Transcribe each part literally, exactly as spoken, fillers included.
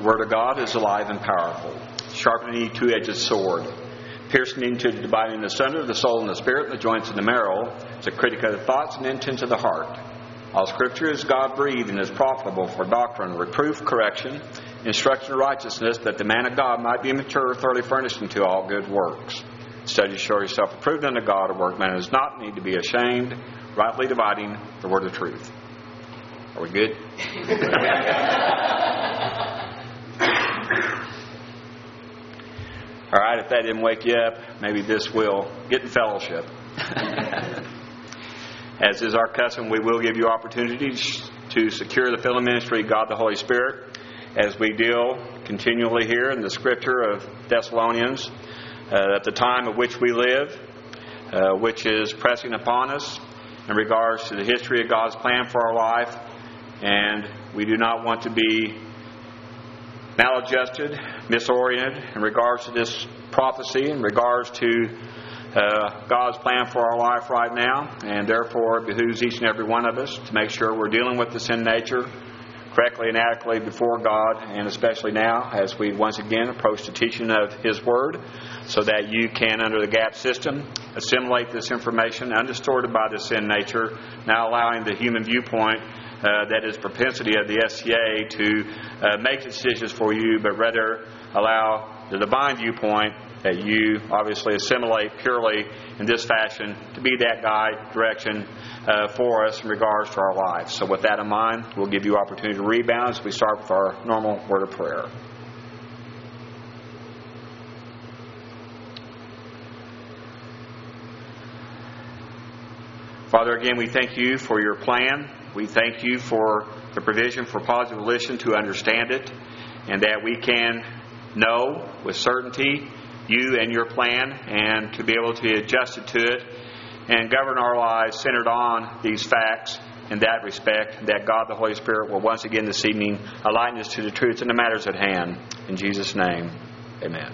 Word of God is alive and powerful, sharper than any two-edged sword, piercing into the dividing asunder of the soul and the spirit, and the joints and the marrow. It's a critic of the thoughts and intents of the heart. All Scripture is God-breathed and is profitable for doctrine, reproof, correction, instruction in righteousness, that the man of God might be mature, thoroughly furnished unto all good works. Study to show yourself approved unto God, a workman who does not need to be ashamed, rightly dividing the word of truth. Are we good? All right, if that didn't wake you up, maybe this will. Get in fellowship. As is our custom, we will give you opportunities to secure the filling ministry of God the Holy Spirit as we deal continually here in the Scripture of Thessalonians uh, at the time of which we live, uh, which is pressing upon us in regards to the history of God's plan for our life. And we do not want to be maladjusted, misoriented in regards to this prophecy, in regards to uh, God's plan for our life right now. And therefore it behooves each and every one of us to make sure we're dealing with the sin nature correctly and adequately before God, and especially now as we once again approach the teaching of His Word, so that you can, under the GAP system, assimilate this information undistorted by the sin nature, now allowing the human viewpoint, uh, that is propensity of the S C A, to uh, make decisions for you, but rather allow the divine viewpoint that you obviously assimilate purely in this fashion to be that guide, direction uh, for us in regards to our lives. So with that in mind, we'll give you opportunity to rebound as we start with our normal word of prayer. Father, again, we thank you for your plan. We thank you for the provision for positive volition to understand it, and that we can know with certainty you and your plan, and to be able to be adjusted to it and govern our lives centered on these facts in that respect, that God the Holy Spirit will once again this evening enlighten us to the truths and the matters at hand. In Jesus' name, amen.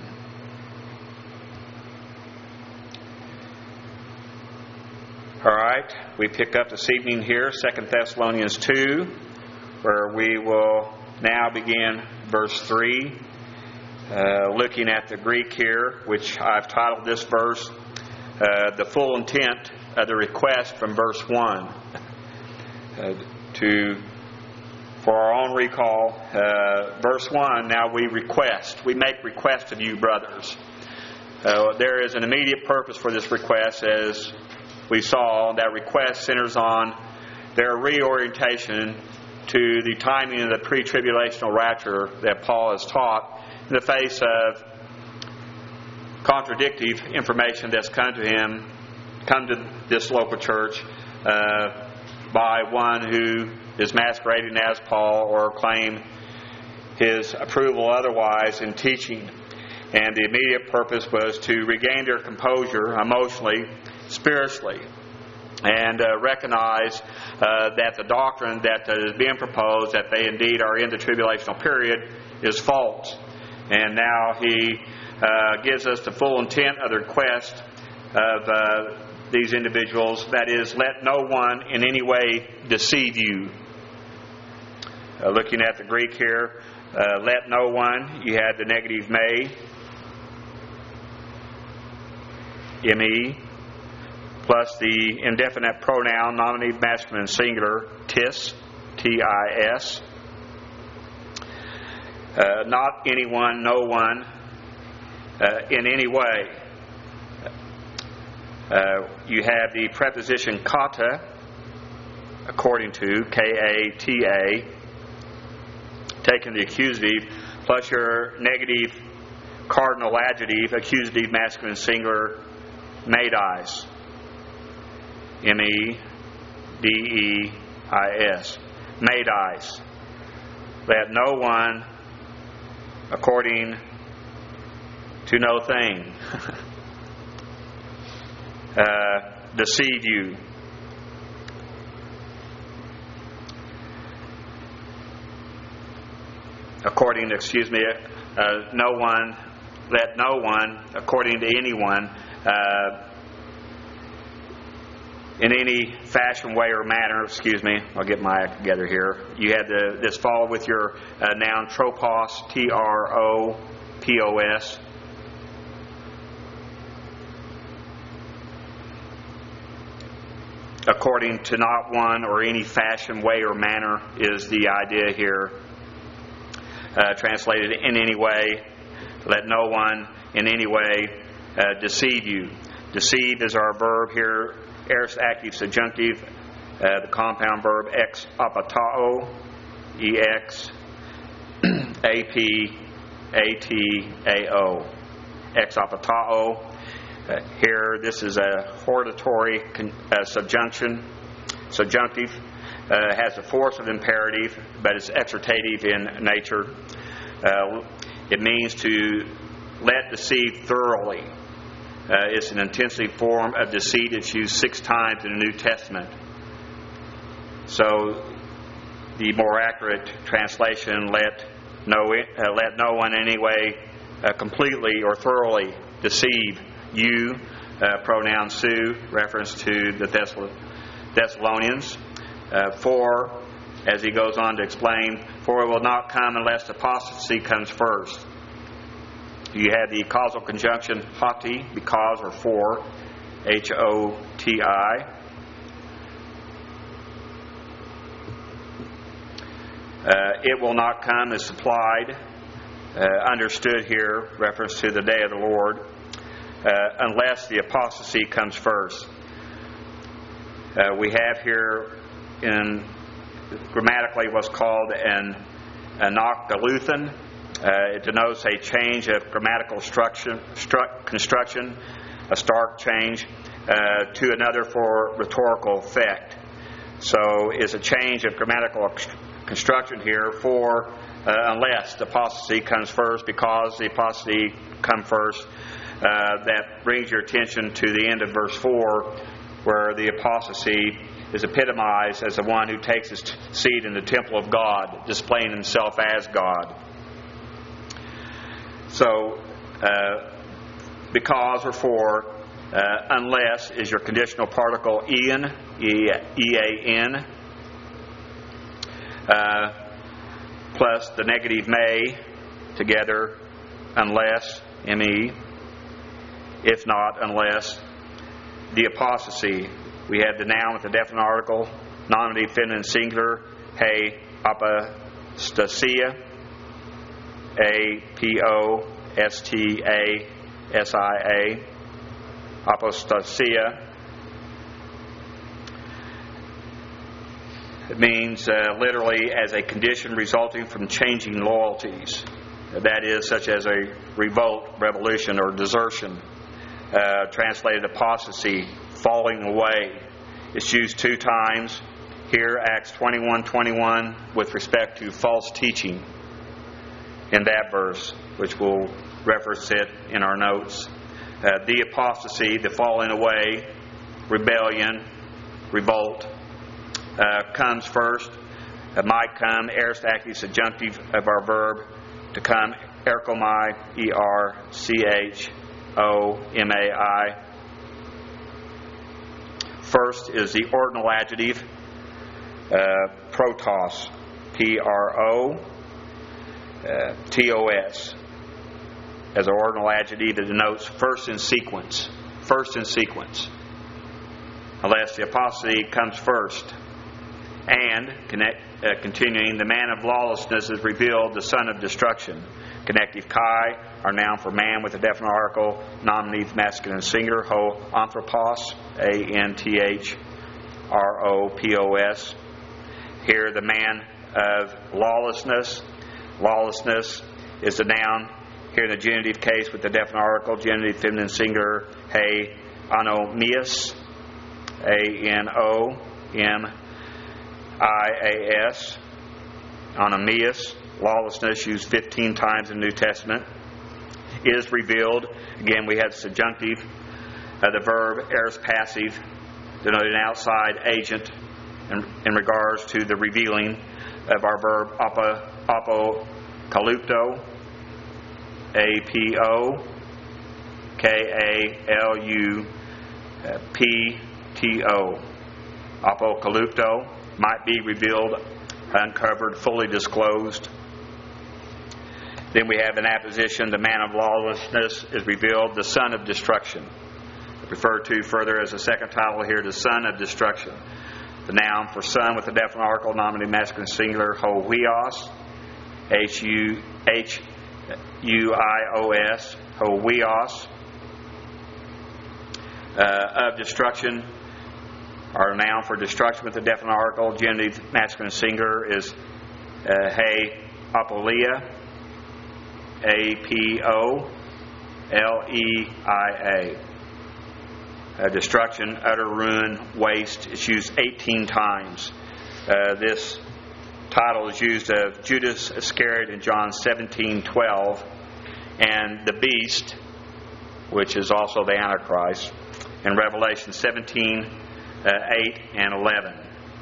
All right, we pick up this evening here, Second Thessalonians two, where we will now begin verse three. Uh, looking at the Greek here, which I've titled this verse, uh, the full intent of the request from verse one. Uh, to, for our own recall, uh, verse one, now we request, we make request of you, brothers. Uh, there is an immediate purpose for this request, as we saw. That request centers on their reorientation to the timing of the pre-tribulational rapture that Paul has taught, in the face of contradictive information that's come to him, come to this local church uh, by one who is masquerading as Paul or claim his approval otherwise in teaching. And the immediate purpose was to regain their composure emotionally, spiritually, and uh, recognize uh, that the doctrine that is being proposed, that they indeed are in the tribulational period, is false. And now he uh, gives us the full intent of the request of uh, these individuals. That is, let no one in any way deceive you. Uh, looking at the Greek here, uh, let no one, you had the negative may, me, plus the indefinite pronoun, nominative masculine singular, tis, T I S. Uh, not anyone, no one, uh, in any way. Uh, you have the preposition kata, according to, K A T A, taking the accusative, plus your negative cardinal adjective, accusative masculine singular, meidais, M E D E I S, meidais. Let no one, according to no thing, uh, deceive you. According, excuse me, uh, no one, let no one, according to anyone, uh, in any fashion, way, or manner. Excuse me, I'll get my act together here. You had the, this follow with your uh, noun tropos, T R O P O S. According to not one or any fashion, way, or manner is the idea here. Uh, translated in any way. Let no one in any way uh, deceive you. Deceive is our verb here, aorist active subjunctive, uh, the compound verb ex apatao, E X A P A T A O. Ex apatao. Uh, here, this is a hortatory con- uh, subjunction, subjunctive. Uh, has the force of imperative, but it's exhortative in nature. Uh, it means to let deceive thoroughly. Uh, it's an intensive form of deceit. It's used six times in the New Testament. So, the more accurate translation, let no uh, let no one in any way uh, completely or thoroughly deceive you. Uh, pronoun su, reference to the Thessal- Thessalonians. Uh, for, as he goes on to explain, for it will not come unless apostasy comes first. You have the causal conjunction hoti, because or for, H O T I. Uh, it will not come is supplied, uh, understood here, reference to the day of the Lord, uh, unless the apostasy comes first. Uh, we have here in grammatically what's called an anokgaluthan. Uh, it denotes a change of grammatical structure, stru- construction, a stark change uh, to another for rhetorical effect. So it's a change of grammatical construction here for uh, unless the apostasy comes first, because the apostasy come first. Uh, that brings your attention to the end of verse four, where the apostasy is epitomized as the one who takes his t- seat in the temple of God, displaying himself as God. So, uh, because or for, uh, unless is your conditional particle Ian, E A N, uh, plus the negative may, together, unless, M E, if not, unless, the apostasy. We have the noun with the definite article, nominative feminine singular, hey, apostasia, A P O S T A S I A, apostasia. It means uh, literally as a condition resulting from changing loyalties. That is, such as a revolt, revolution, or desertion. Uh, translated apostasy, falling away. It's used two times. Here, Acts twenty-one twenty-one, with respect to false teaching in that verse, which we'll reference it in our notes. Uh, the apostasy, the falling away, rebellion, revolt, uh, comes first. It might come, aorist active subjunctive of our verb, to come, erchomai, E R C H O M A I. First is the ordinal adjective, uh, protos, P R O T O S. As an ordinal adjective, it denotes first in sequence. First in sequence. Unless the apostasy comes first. And, connect, uh, continuing, the man of lawlessness is revealed, the son of destruction. Connective chi, our noun for man with a definite article, nominative masculine singular, ho anthropos, A N T H R O P O S. Here, the man of lawlessness. Lawlessness is the noun. Here in the genitive case with the definite article, genitive feminine singular, hey, anomias, A N O M I A S, anomias. Lawlessness, used fifteen times in the New Testament, is revealed. Again, we have subjunctive, uh, the verb aorist passive, denoting an outside agent in, in regards to the revealing of our verb apo, apocalypto, A P O K A L U P T O. apocalypto, might be revealed, uncovered, fully disclosed. Then we have in apposition, the man of lawlessness is revealed, the son of destruction. Referred to further as a second title here, the son of destruction. The noun for son with a definite article, nominative masculine singular, hoios, H U H U I O S, hoios. Uh, of destruction, our noun for destruction with a definite article, genitive masculine singular, is uh, he apolia, A P O L E I A. Uh, destruction, utter ruin, waste. It's used eighteen times. Uh, this title is used of Judas Iscariot in John seventeen twelve, and the beast, which is also the Antichrist, in Revelation seventeen eight and eleven.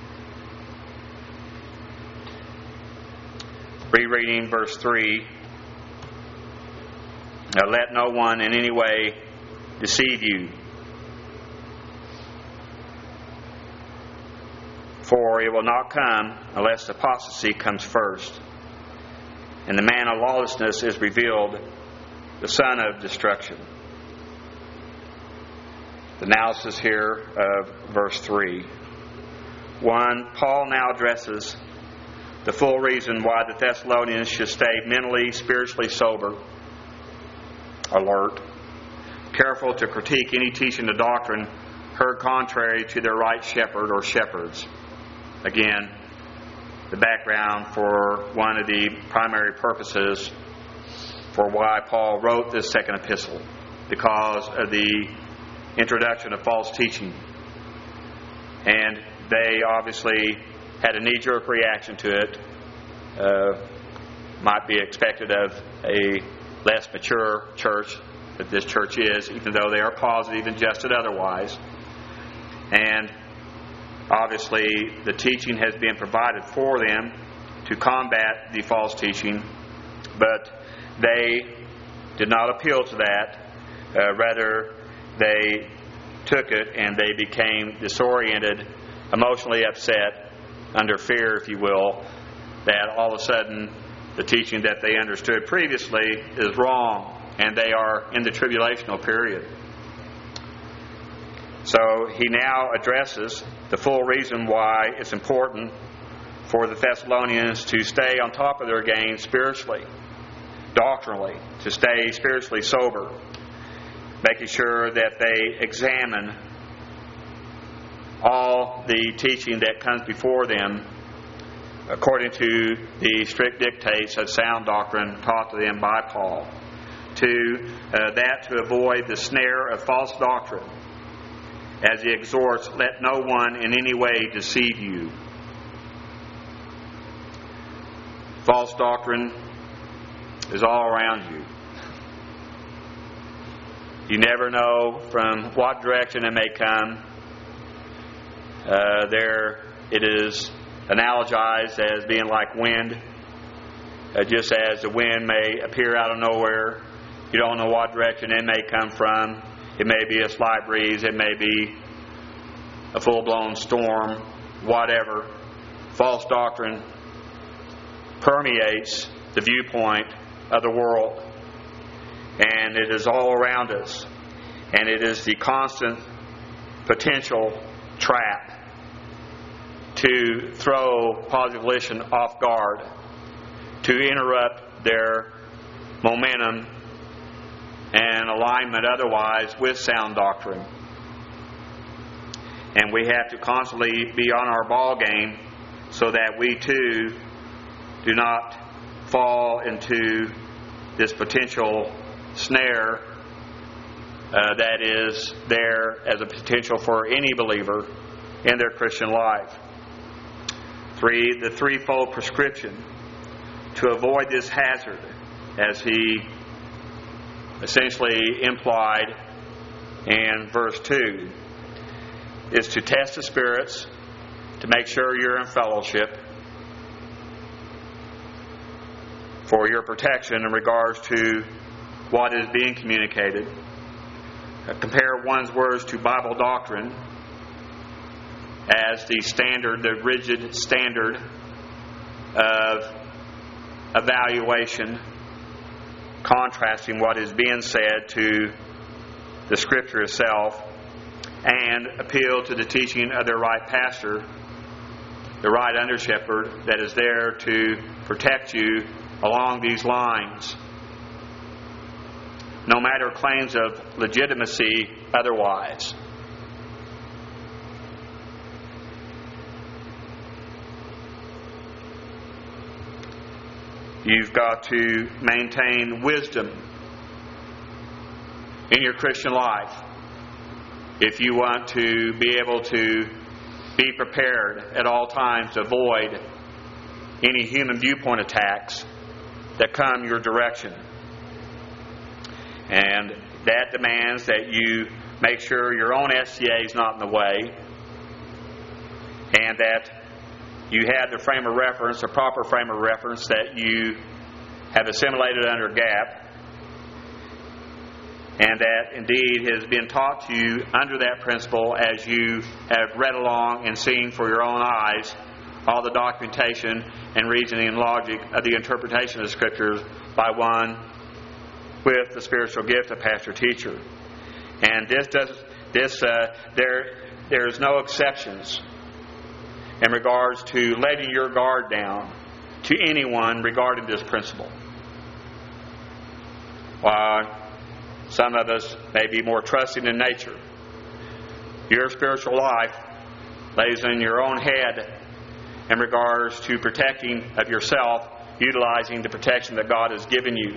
Rereading verse three. Now, let no one in any way deceive you, for it will not come unless apostasy comes first. And the man of lawlessness is revealed, the son of destruction. The analysis here of verse three. One, Paul now addresses the full reason why the Thessalonians should stay mentally, spiritually sober, alert, careful to critique any teaching of doctrine heard contrary to their right shepherd or shepherds. Again, the background for one of the primary purposes for why Paul wrote this second epistle, because of the introduction of false teaching. And they obviously had a knee-jerk reaction to it. Uh, might be expected of a less mature church that this church is, even though they are positive and justed otherwise. And obviously, the teaching has been provided for them to combat the false teaching, but they did not appeal to that. Uh, rather, they took it and they became disoriented, emotionally upset, under fear, if you will, that all of a sudden the teaching that they understood previously is wrong and they are in the tribulational period. So he now addresses the full reason why it's important for the Thessalonians to stay on top of their game spiritually, doctrinally, to stay spiritually sober, making sure that they examine all the teaching that comes before them according to the strict dictates of sound doctrine taught to them by Paul. To uh, that to avoid the snare of false doctrine, as he exhorts, let no one in any way deceive you. False doctrine is all around you. You never know from what direction it may come. Uh, there it is analogized as being like wind. Uh, just as the wind may appear out of nowhere, you don't know what direction it may come from. It may be a slight breeze, it may be a full-blown storm, whatever. False doctrine permeates the viewpoint of the world, and it is all around us, and it is the constant potential trap to throw positive volition off guard, to interrupt their momentum and alignment otherwise with sound doctrine. And we have to constantly be on our ball game so that we too do not fall into this potential snare uh, that is there as a potential for any believer in their Christian life. Three, the threefold prescription to avoid this hazard, as he essentially implied in verse two, is to test the spirits, to make sure you're in fellowship, for your protection in regards to what is being communicated. Uh, compare one's words to Bible doctrine, as the standard, the rigid standard of evaluation, contrasting what is being said to the Scripture itself, and appeal to the teaching of their right pastor, the right under shepherd that is there to protect you along these lines, no matter claims of legitimacy otherwise. You've got to maintain wisdom in your Christian life if you want to be able to be prepared at all times to avoid any human viewpoint attacks that come your direction. And that demands that you make sure your own S C A is not in the way, and that you have the frame of reference, the proper frame of reference that you have assimilated under G A P, and that indeed has been taught to you under that principle as you have read along and seen for your own eyes all the documentation and reasoning and logic of the interpretation of the Scriptures by one with the spiritual gift of pastor-teacher. And this does this uh, there there's no exceptions in regards to letting your guard down to anyone regarding this principle. While some of us may be more trusting in nature, your spiritual life lays in your own head in regards to protecting of yourself, utilizing the protection that God has given you.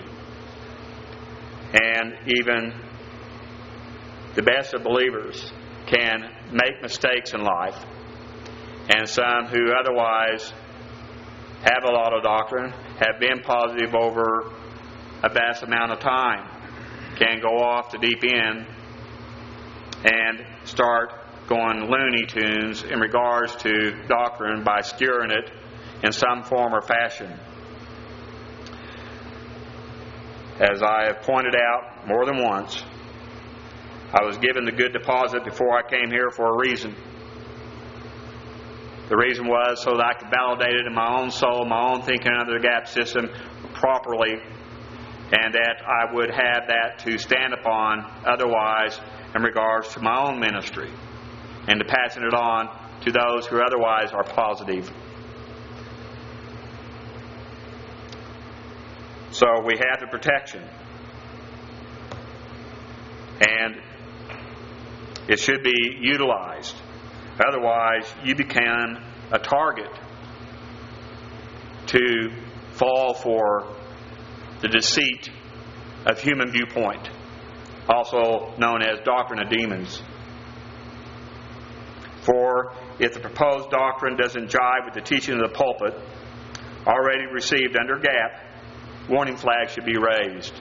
And even the best of believers can make mistakes in life. And some who otherwise have a lot of doctrine, have been positive over a vast amount of time, can go off the deep end and start going Looney Tunes in regards to doctrine by skewering it in some form or fashion. As I have pointed out more than once, I was given the good deposit before I came here for a reason. The reason was so that I could validate it in my own soul, my own thinking under the G A P system properly, and that I would have that to stand upon otherwise in regards to my own ministry, and to passing it on to those who otherwise are positive. So we have the protection, and it should be utilized. Otherwise, you become a target to fall for the deceit of human viewpoint, also known as doctrine of demons. For if the proposed doctrine doesn't jive with the teaching of the pulpit already received under G A P, warning flags should be raised.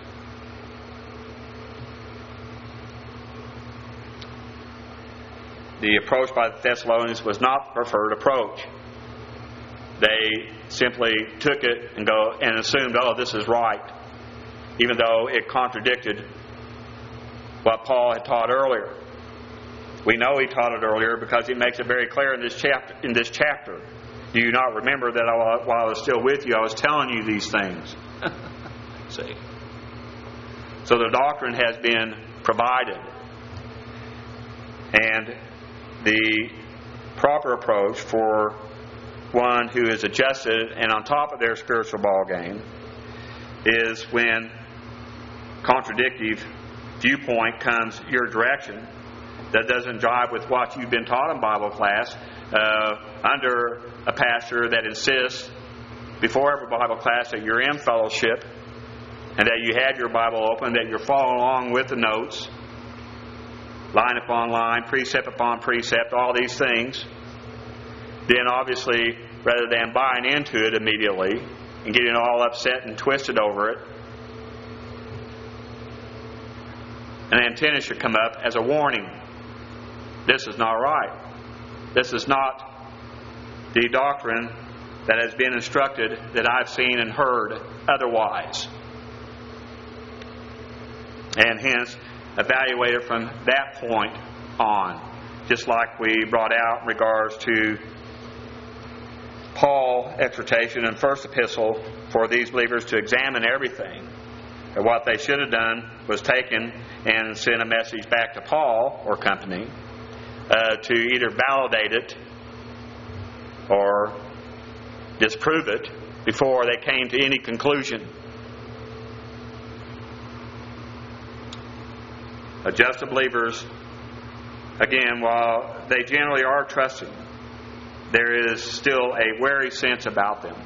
The approach by the Thessalonians was not the preferred approach. They simply took it and go and assumed, oh, this is right, even though it contradicted what Paul had taught earlier. We know he taught it earlier because he makes it very clear in this chapter. In this chapter, do you not remember that I, while I was still with you, I was telling you these things? See, so the doctrine has been provided, and the proper approach for one who is adjusted and on top of their spiritual ball game is when contradictive viewpoint comes your direction that doesn't jive with what you've been taught in Bible class uh, under a pastor that insists before every Bible class that you're in fellowship and that you have your Bible open, that you're following along with the notes, line upon line, precept upon precept, all these things. Then obviously, rather than buying into it immediately and getting all upset and twisted over it, an antenna should come up as a warning. This is not right. This is not the doctrine that has been instructed that I've seen and heard otherwise. And hence, evaluate it from that point on. just like we brought out in regards to Paul's exhortation in first epistle for these believers to examine everything. And what they should have done was taken and sent a message back to Paul or company uh, to either validate it or disprove it before they came to any conclusion. Adjusted believers, again, while they generally are trusting, there is still a wary sense about them.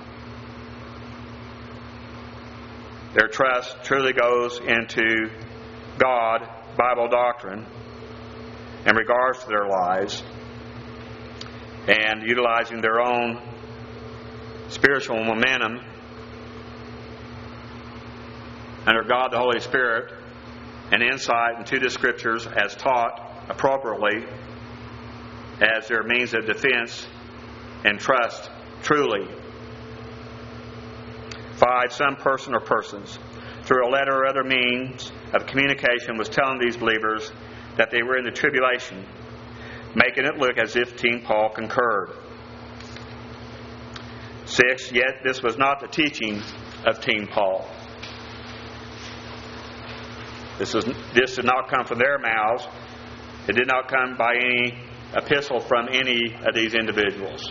Their trust truly goes into God, Bible doctrine, in regards to their lives, and utilizing their own spiritual momentum under God the Holy Spirit and insight into the Scriptures as taught appropriately as their means of defense and trust truly. Five, some person or persons, through a letter or other means of communication, was telling these believers that they were in the tribulation, making it look as if Team Paul concurred. Six, yet this was not the teaching of Team Paul. This, is, this did not come from their mouths. It did not come by any epistle from any of these individuals.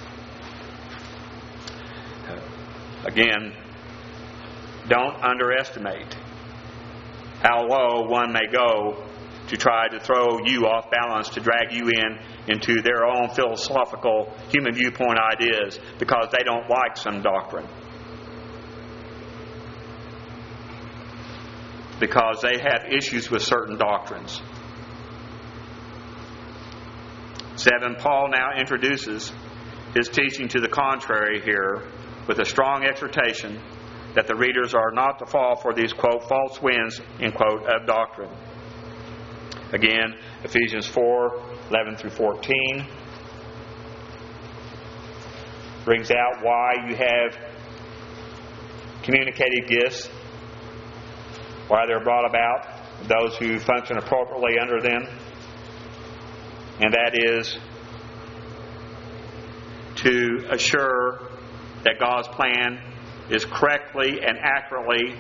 Again, don't underestimate how low one may go to try to throw you off balance, to drag you in into their own philosophical human viewpoint ideas because they don't like some doctrine. Because they have issues with certain doctrines. Seven, Paul now introduces his teaching to the contrary here with a strong exhortation that the readers are not to fall for these, quote, false winds, end quote, of doctrine. Again, Ephesians four, eleven through fourteen brings out why you have communicative gifts, why they're brought about, those who function appropriately under them, and that is to assure that God's plan is correctly and accurately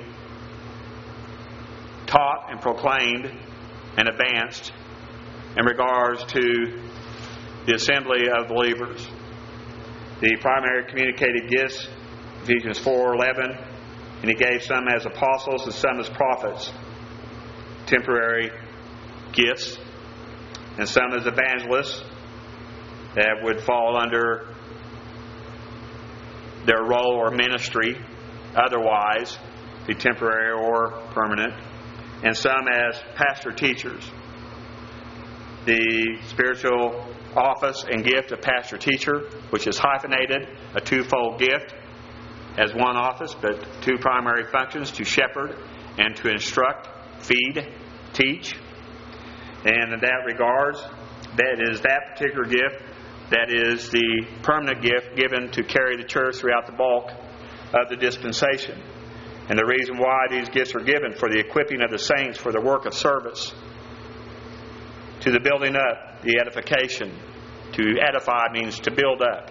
taught and proclaimed and advanced in regards to the assembly of believers. The primary communicated gifts, Ephesians four eleven, and he gave some as apostles and some as prophets, temporary gifts, and some as evangelists that would fall under their role or ministry, otherwise be temporary or permanent, and some as pastor teachers. The spiritual office and gift of pastor teacher, which is hyphenated, a twofold gift as one office, but two primary functions: to shepherd and to instruct, feed, teach. And in that regards, that is that particular gift that is the permanent gift given to carry the church throughout the bulk of the dispensation. And the reason why these gifts are given: for the equipping of the saints for the work of service, to the building up, the edification. To edify means to build up.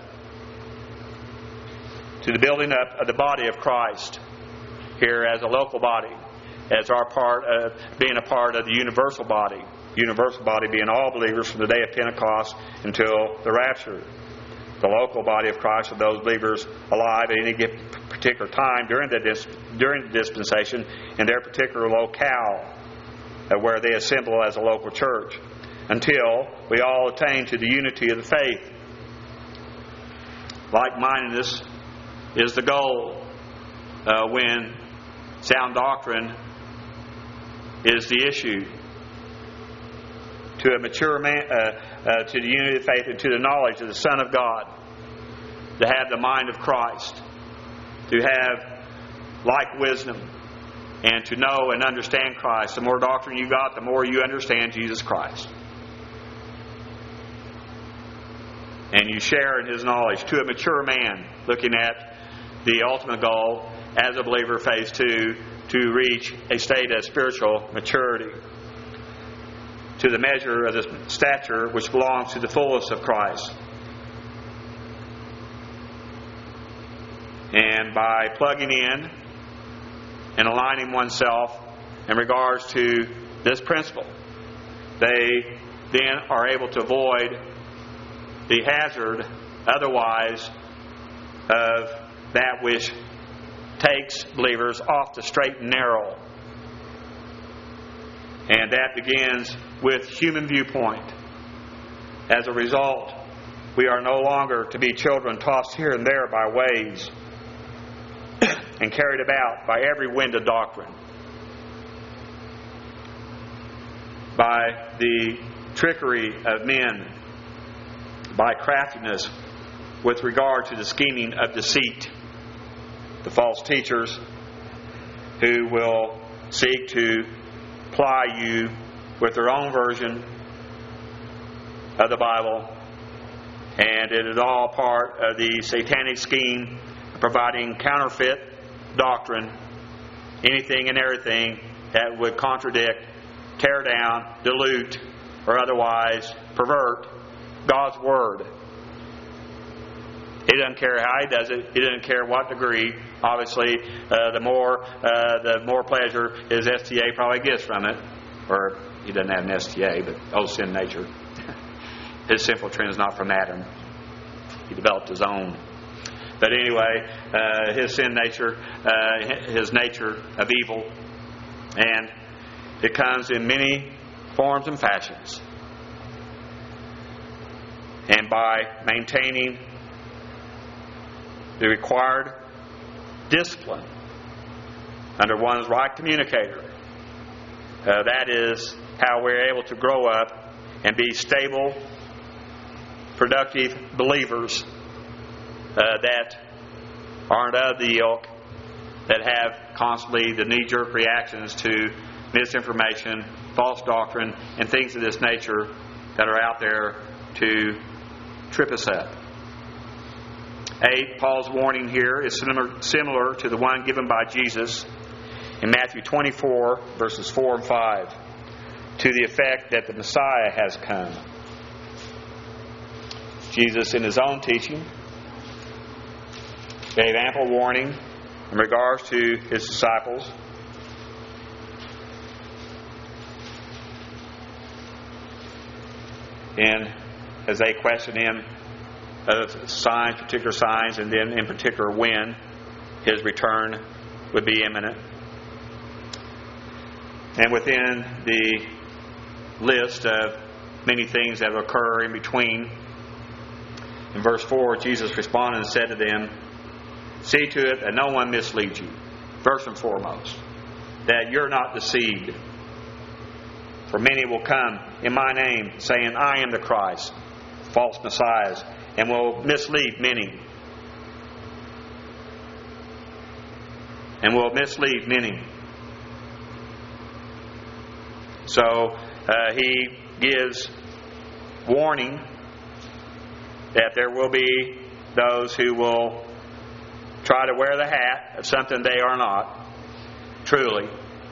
To the building up of the body of Christ here as a local body, as our part of being a part of the universal body. Universal body being all believers from the day of Pentecost until the rapture. The local body of Christ are those believers alive at any particular time during the dis- during the dispensation in their particular locale, uh, where they assemble as a local church, until we all attain to the unity of the faith. Like-mindedness is the goal uh, when sound doctrine is the issue. To a mature man, uh, uh, to the unity of faith and to the knowledge of the Son of God, to have the mind of Christ, to have like wisdom, and to know and understand Christ. The more doctrine you got, the more you understand Jesus Christ. And you share in His knowledge. To a mature man, looking at the ultimate goal as a believer, phase two, to reach a state of spiritual maturity. to the measure of the stature which belongs to the fullness of Christ. And by plugging in and aligning oneself in regards to this principle, they then are able to avoid the hazard otherwise of that which takes believers off the straight and narrow. And that begins with human viewpoint. As a result, we are no longer to be children tossed here and there by waves and carried about by every wind of doctrine, by the trickery of men, by craftiness with regard to the scheming of deceit, the false teachers who will seek to ply you with their own version of the Bible, and it is all part of the satanic scheme of providing counterfeit doctrine, anything and everything that would contradict, tear down, dilute, or otherwise pervert God's Word. He doesn't care how he does it. He doesn't care what degree. Obviously, uh, the more uh, the more pleasure his S T A probably gets from it. Or he doesn't have an S T A, but oh, sin nature. His sinful trend is not from Adam. He developed his own. But anyway, uh, his sin nature, uh, his nature of evil, and it comes in many forms and fashions. And by maintaining the required discipline under one's right communicator, uh, that is how we're able to grow up and be stable, productive believers uh, that aren't of the ilk that have constantly the knee-jerk reactions to misinformation, false doctrine, and things of this nature that are out there to trip us up. Eight, Paul's warning here is similar, similar to the one given by Jesus in Matthew twenty-four, verses four and five, to the effect that the Messiah has come. Jesus, in his own teaching, gave ample warning in regards to his disciples. And as they questioned him of signs, particular signs, and then in particular when his return would be imminent. And within the list of many things that will occur in between, in verse four, Jesus responded and said to them, "See to it that no one misleads you, first and foremost, that you're not deceived. For many will come in my name, saying, I am the Christ," false messiahs, "and will mislead many. And will mislead many." So uh, he gives warning that there will be those who will try to wear the hat of something they are not, truly,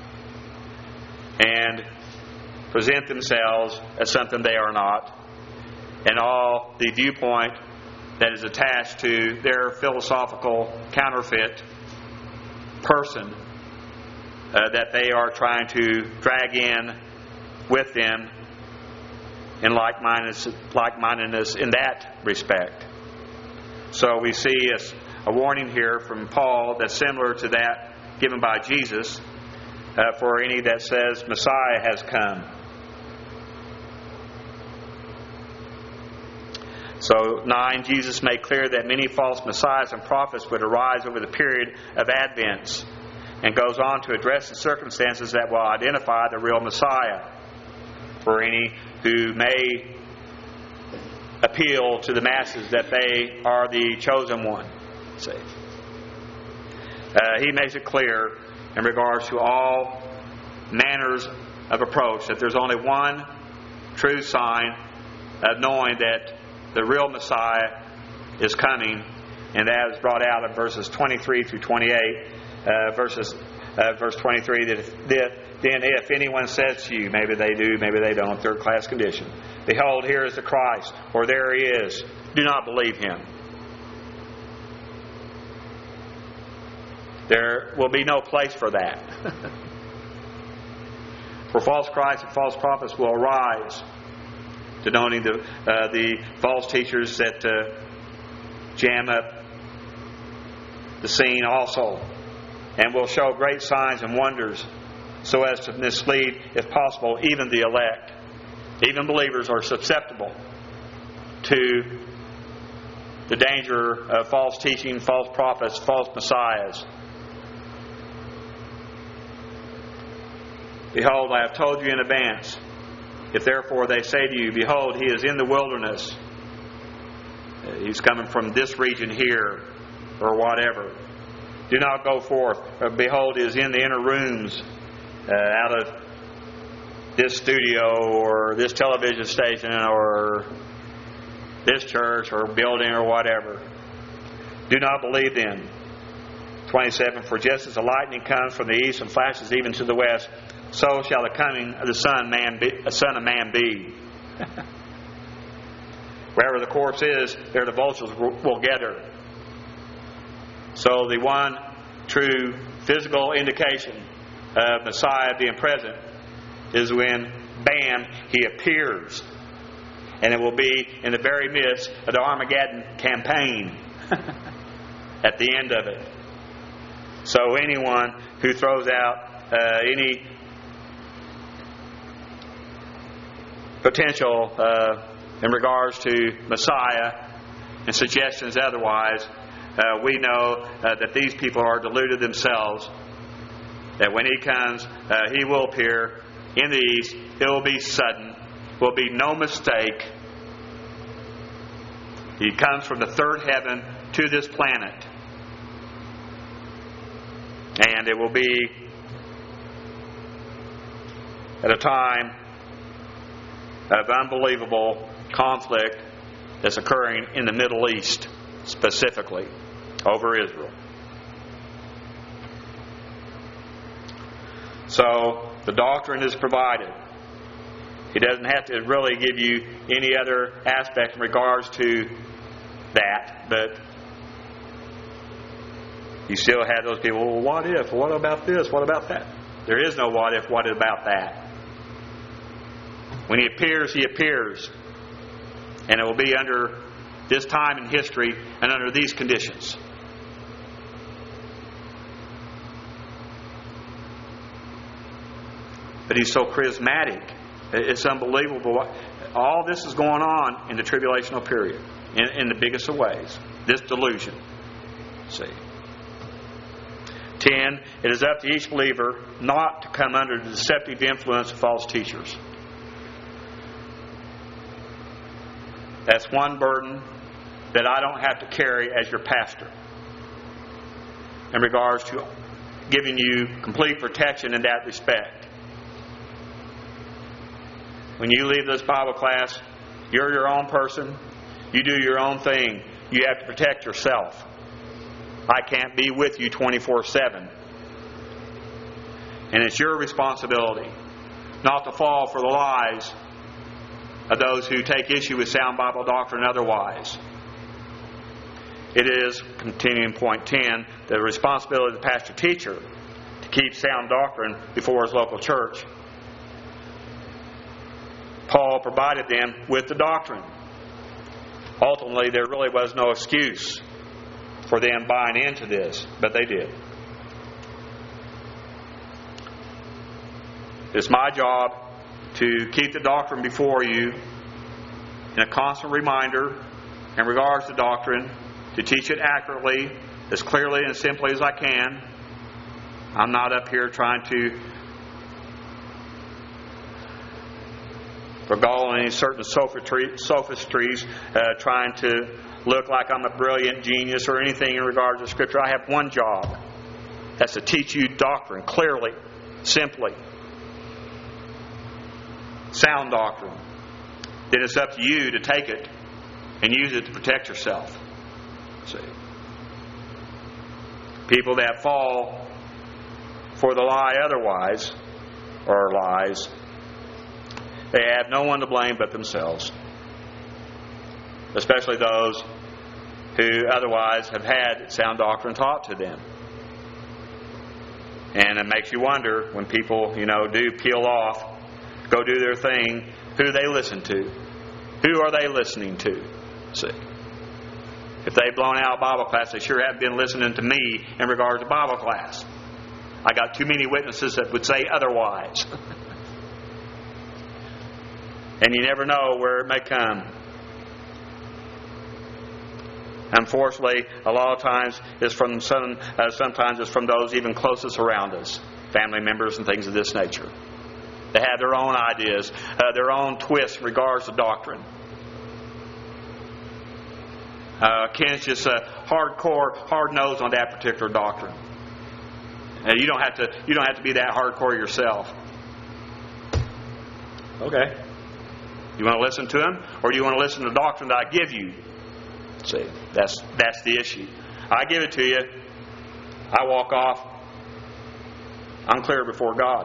and present themselves as something they are not, and all the viewpoint that is attached to their philosophical counterfeit person uh, that they are trying to drag in with them in like-mindedness, like-mindedness in that respect. So we see a, a warning here from Paul that's similar to that given by Jesus uh, for any that says Messiah has come. So, nine, Jesus made clear that many false messiahs and prophets would arise over the period of Advent, and goes on to address the circumstances that will identify the real Messiah for any who may appeal to the masses that they are the chosen one. See, uh, he makes it clear in regards to all manners of approach that there's only one true sign of knowing that the real Messiah is coming, and that is brought out in verses twenty-three through twenty-eight, uh, verses uh, verse twenty-three, that, if, that then if anyone says to you, maybe they do, maybe they don't, third class condition, behold, here is the Christ, or there he is, do not believe him. There will be no place for that. For false Christs and false prophets will arise, denoting the uh, the false teachers that uh, jam up the scene also, and will show great signs and wonders, so as to mislead, if possible, even the elect. Even believers are susceptible to the danger of false teaching, false prophets, false messiahs. Behold, I have told you in advance. If therefore they say to you, behold, he is in the wilderness, he's coming from this region here, or whatever, do not go forth. Or, behold, he is in the inner rooms, uh, out of this studio, or this television station, or this church, or building, or whatever. Do not believe them. twenty-seven, for just as the lightning comes from the east and flashes even to the west, so shall the coming of the Son, man be, the Son of Man be. Wherever the corpse is, there the vultures will gather. So the one true physical indication of Messiah being present is when, bam, he appears. And it will be in the very midst of the Armageddon campaign at the end of it. So anyone who throws out uh, any potential uh, in regards to Messiah and suggestions otherwise, uh, we know uh, that these people are deluded themselves, that when he comes, uh, he will appear in the east. It will be sudden. Will be no mistake. He comes from the third heaven to this planet. And it will be at a time of unbelievable conflict that's occurring in the Middle East, specifically over Israel. So the doctrine is provided. He doesn't have to really give you any other aspect in regards to that, but you still have those people, well, what if? What about this? What about that? There is no what if, what about that. When he appears, he appears. And it will be under this time in history and under these conditions. But he's so charismatic. It's unbelievable. All this is going on in the tribulational period, in, in the biggest of ways. This delusion. See. ten. It is up to each believer not to come under the deceptive influence of false teachers. That's one burden that I don't have to carry as your pastor in regards to giving you complete protection in that respect. When you leave this Bible class, you're your own person. You do your own thing. You have to protect yourself. I can't be with you twenty-four seven. And it's your responsibility not to fall for the lies of those who take issue with sound Bible doctrine otherwise. It is, continuing point ten, the responsibility of the pastor-teacher to keep sound doctrine before his local church. Paul provided them with the doctrine. Ultimately, there really was no excuse for them buying into this, but they did. It's my job to keep the doctrine before you in a constant reminder in regards to doctrine, to teach it accurately, as clearly and simply as I can. I'm not up here trying to regale any certain sophistries, uh, trying to look like I'm a brilliant genius or anything in regards to Scripture. I have one job. That's to teach you doctrine clearly, simply. Sound doctrine. Then it's up to you to take it and use it to protect yourself. See? People that fall for the lie otherwise, or lies, they have no one to blame but themselves, especially those who otherwise have had sound doctrine taught to them. And it makes you wonder when people, you know, do peel off, go do their thing, who they listen to. Who are they listening to? See, if they've blown out Bible class, they sure haven't been listening to me in regards to Bible class. I got too many witnesses that would say otherwise. And you never know where it may come. Unfortunately, a lot of times it's from some, uh, sometimes it's from those even closest around us, family members and things of this nature. They have their own ideas, uh, their own twists in regards to doctrine. Uh, Ken's just a hardcore, hard nose on that particular doctrine. Uh, you don't have to. You don't have to be that hardcore yourself. Okay. You want to listen to him, or do you want to listen to the doctrine that I give you? See, that's that's the issue. I give it to you. I walk off. I'm clear before God.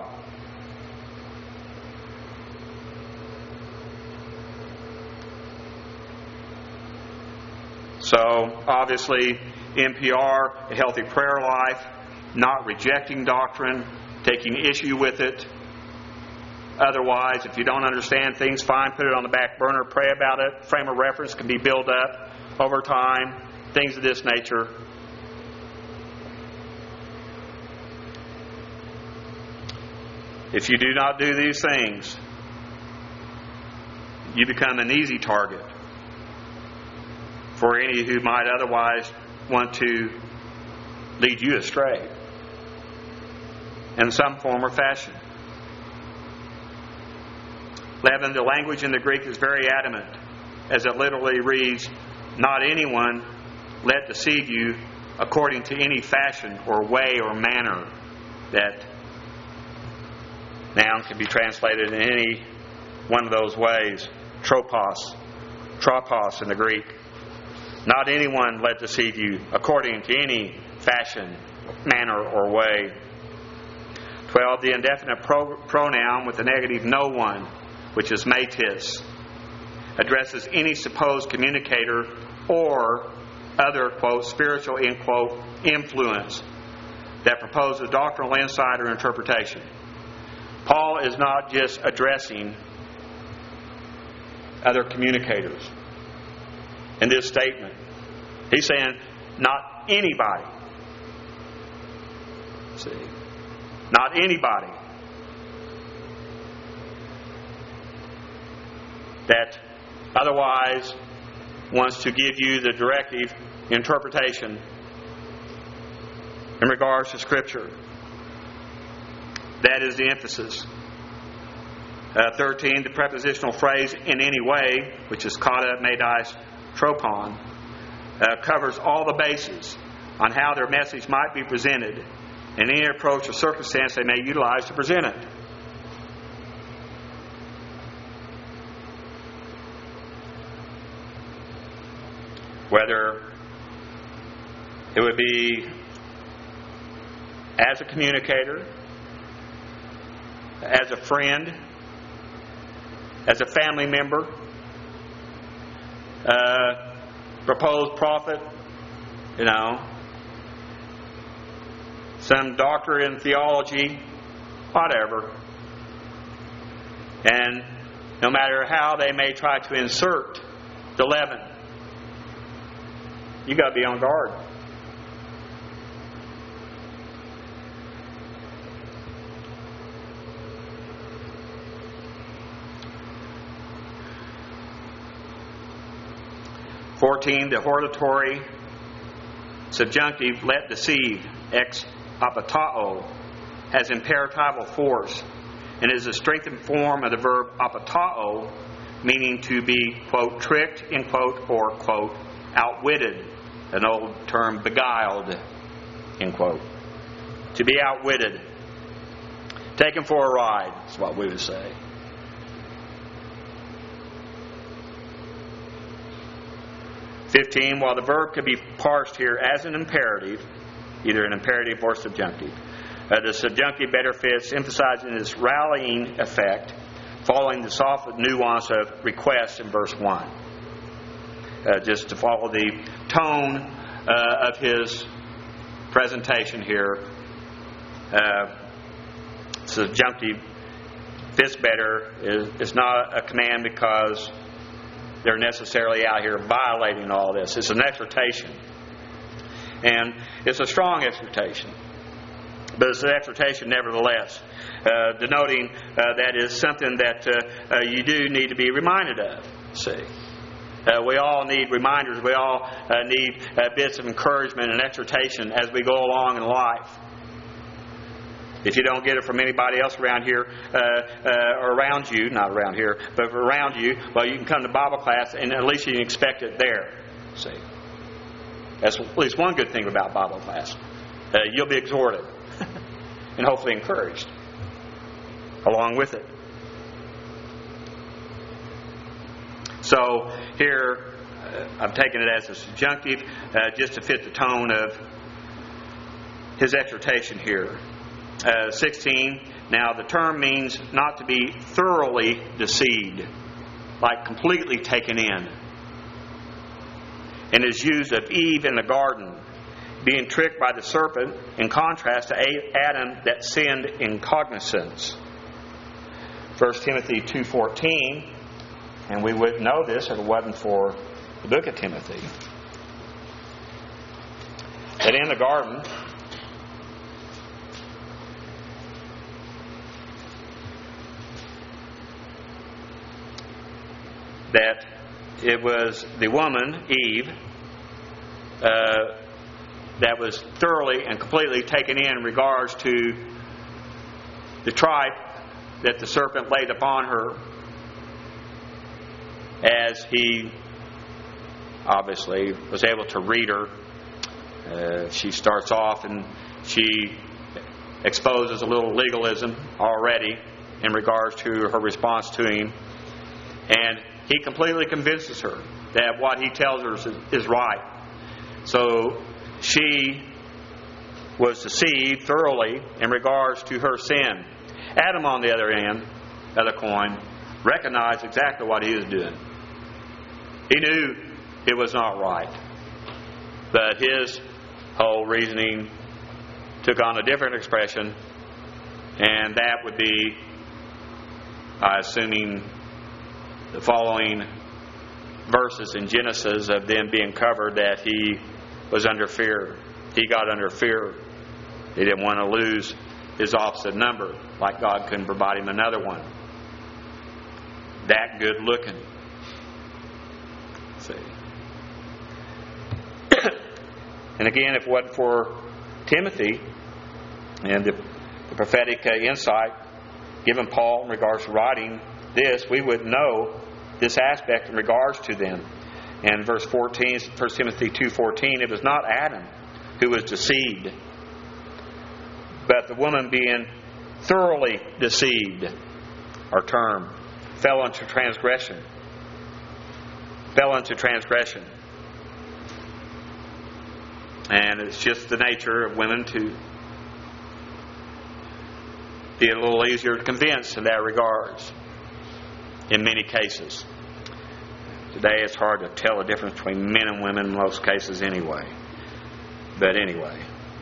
So, obviously, N P R, a healthy prayer life, not rejecting doctrine, taking issue with it. Otherwise, if you don't understand things, fine, put it on the back burner, pray about it. Frame of reference can be built up over time, things of this nature. If you do not do these things, you become an easy target for any who might otherwise want to lead you astray in some form or fashion. eleven, the language in the Greek is very adamant, as it literally reads, "Not anyone let deceive you according to any fashion or way or manner." That noun can be translated in any one of those ways. Tropos. Tropos in the Greek. Not anyone let deceive you according to any fashion, manner, or way. twelve. The indefinite pro- pronoun with the negative no one, which is metis, addresses any supposed communicator or other, quote, spiritual, end quote, influence that proposes doctrinal insight or interpretation. Paul is not just addressing other communicators in this statement. He's saying not anybody. See? Not anybody that otherwise wants to give you the directive interpretation in regards to Scripture. That is the emphasis. Uh, thirteen, the prepositional phrase "in any way," which is kata, metis, tropon, uh, covers all the bases on how their message might be presented and any approach or circumstance they may utilize to present it. Whether it would be as a communicator, as a friend, as a family member, uh, proposed prophet, you know, some doctor in theology, whatever. And no matter how they may try to insert the leaven, you got to be on guard. fourteen, the hortatory subjunctive "let deceive," ex apatao, has imperatival force and is a strengthened form of the verb apatao, meaning to be, quote, tricked, end quote, or, quote, outwitted. An old term, beguiled, end quote. To be outwitted. Taken for a ride, is what we would say. fifteen, while the verb could be parsed here as an imperative, either an imperative or subjunctive, Uh, the subjunctive better fits, emphasizing its rallying effect, following the soft nuance of request in verse one. Uh, just to follow the tone uh, of his presentation here. Uh, subjunctive fits better. It's not a command because they're necessarily out here violating all this. It's an exhortation. And it's a strong exhortation. But it's an exhortation nevertheless, uh, denoting uh, that is something that uh, uh, you do need to be reminded of. See? Uh, we all need reminders. We all uh, need uh, bits of encouragement and exhortation as we go along in life. If you don't get it from anybody else around here, uh, uh, or around you, not around here, but around you, well, you can come to Bible class and at least you can expect it there. See? That's at least one good thing about Bible class. Uh, you'll be exhorted and hopefully encouraged along with it. So here, uh, I'm taking it as a subjunctive uh, just to fit the tone of his exhortation here. Uh, sixteen, now the term means not to be thoroughly deceived, like completely taken in. And is used of Eve in the garden, being tricked by the serpent, in contrast to Adam that sinned in cognizance. First Timothy two fourteen, and we wouldn't know this if it wasn't for the book of Timothy, that in the garden that it was the woman, Eve, uh, that was thoroughly and completely taken in in regards to the tripe that the serpent laid upon her, as he obviously was able to read her. Uh, she starts off and she exposes a little legalism already in regards to her response to him. And he completely convinces her that what he tells her is, is right. So she was deceived thoroughly in regards to her sin. Adam, on the other end of the coin, recognized exactly what he was doing. He knew it was not right. But his whole reasoning took on a different expression, and that would be, uh, assuming the following verses in Genesis of them being covered, that he was under fear. He got under fear. He didn't want to lose his opposite number, like God couldn't provide him another one. That good looking. See. And again, if it wasn't for Timothy and the, the prophetic uh, insight given Paul in regards to writing this, we would know this aspect in regards to them. And verse fourteen, First Timothy two fourteen, it was not Adam who was deceived, but the woman being thoroughly deceived, our term, fell into transgression. Fell into transgression. And it's just the nature of women to be a little easier to convince in that regards, in many cases. Today it's hard to tell the difference between men and women in most cases anyway. But anyway.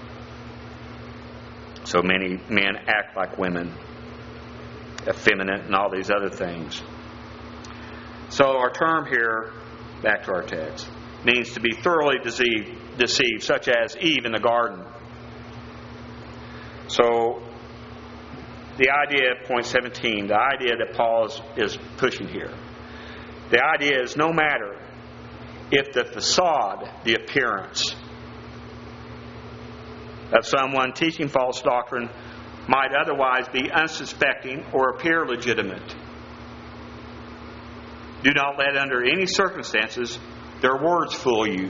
So many men act like women, effeminate and all these other things. So our term here, back to our text, means to be thoroughly deceived, deceived, such as Eve in the garden. So the idea, point seventeen, the idea that Paul is, is pushing here. The idea is no matter if the facade, the appearance of someone teaching false doctrine might otherwise be unsuspecting or appear legitimate, do not let under any circumstances their words fool you.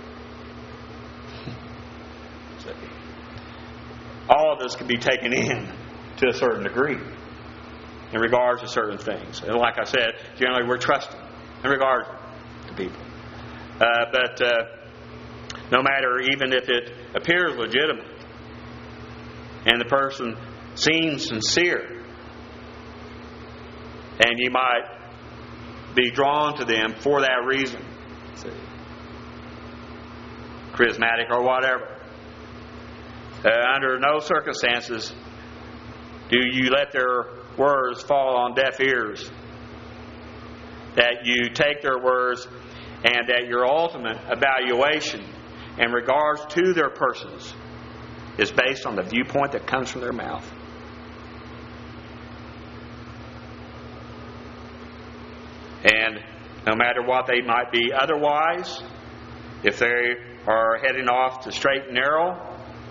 All of this can be taken in to a certain degree in regards to certain things. And like I said, generally we're trusting in regard to people. Uh, but uh, no matter even if it appears legitimate, and the person seems sincere, and you might be drawn to them for that reason, charismatic or whatever. Uh, under no circumstances do you let their words fall on deaf ears. That you take their words and that your ultimate evaluation in regards to their persons is based on the viewpoint that comes from their mouth. And no matter what they might be otherwise, if they are heading off the straight and narrow,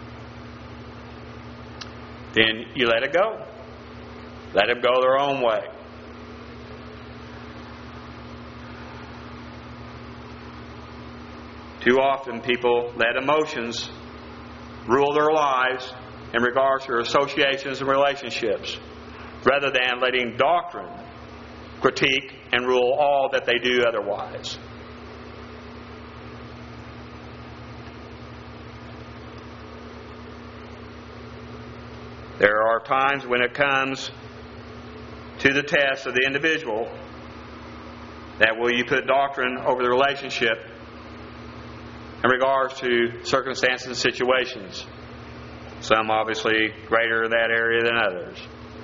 then you let it go. Let them go their own way. Too often people let emotions rule their lives in regards to their associations and relationships, rather than letting doctrine critique and rule all that they do otherwise. There are times when it comes to the test of the individual that will you put doctrine over the relationship in regards to circumstances and situations. Some obviously greater in that area than others.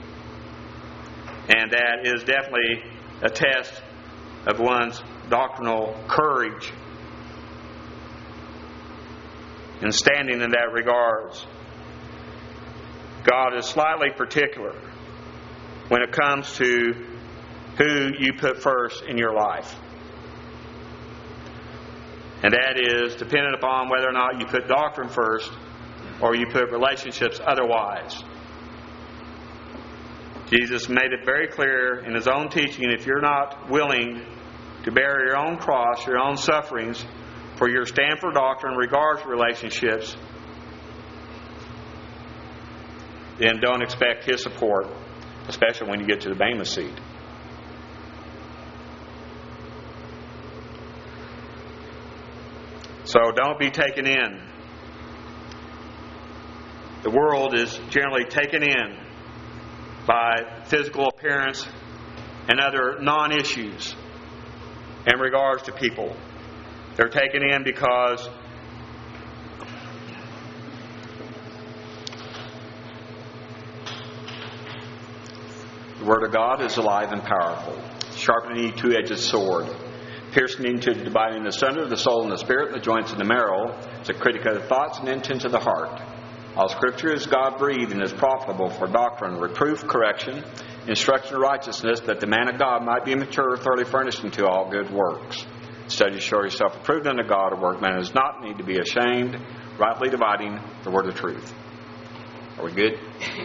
And that is definitely a test of one's doctrinal courage in standing in that regards. God is slightly particular when it comes to who you put first in your life. And that is dependent upon whether or not you put doctrine first or you put relationships otherwise. Jesus made it very clear in His own teaching, if you're not willing to bear your own cross, your own sufferings, for your stand for doctrine in regards to relationships, then don't expect His support, especially when you get to the Bema seat. So don't be taken in. The world is generally taken in by physical appearance and other non-issues in regards to people. They're taken in because the Word of God is alive and powerful, sharpening a two-edged sword, piercing to dividing asunder the soul and the spirit, and the joints and the marrow. It's a critic of the thoughts and intents of the heart. All Scripture is God-breathed and is profitable for doctrine, reproof, correction, instruction in righteousness, that the man of God might be mature, thoroughly furnished unto all good works. Study to show yourself approved unto God, a workman does not need to be ashamed, rightly dividing the word of truth. Are we good?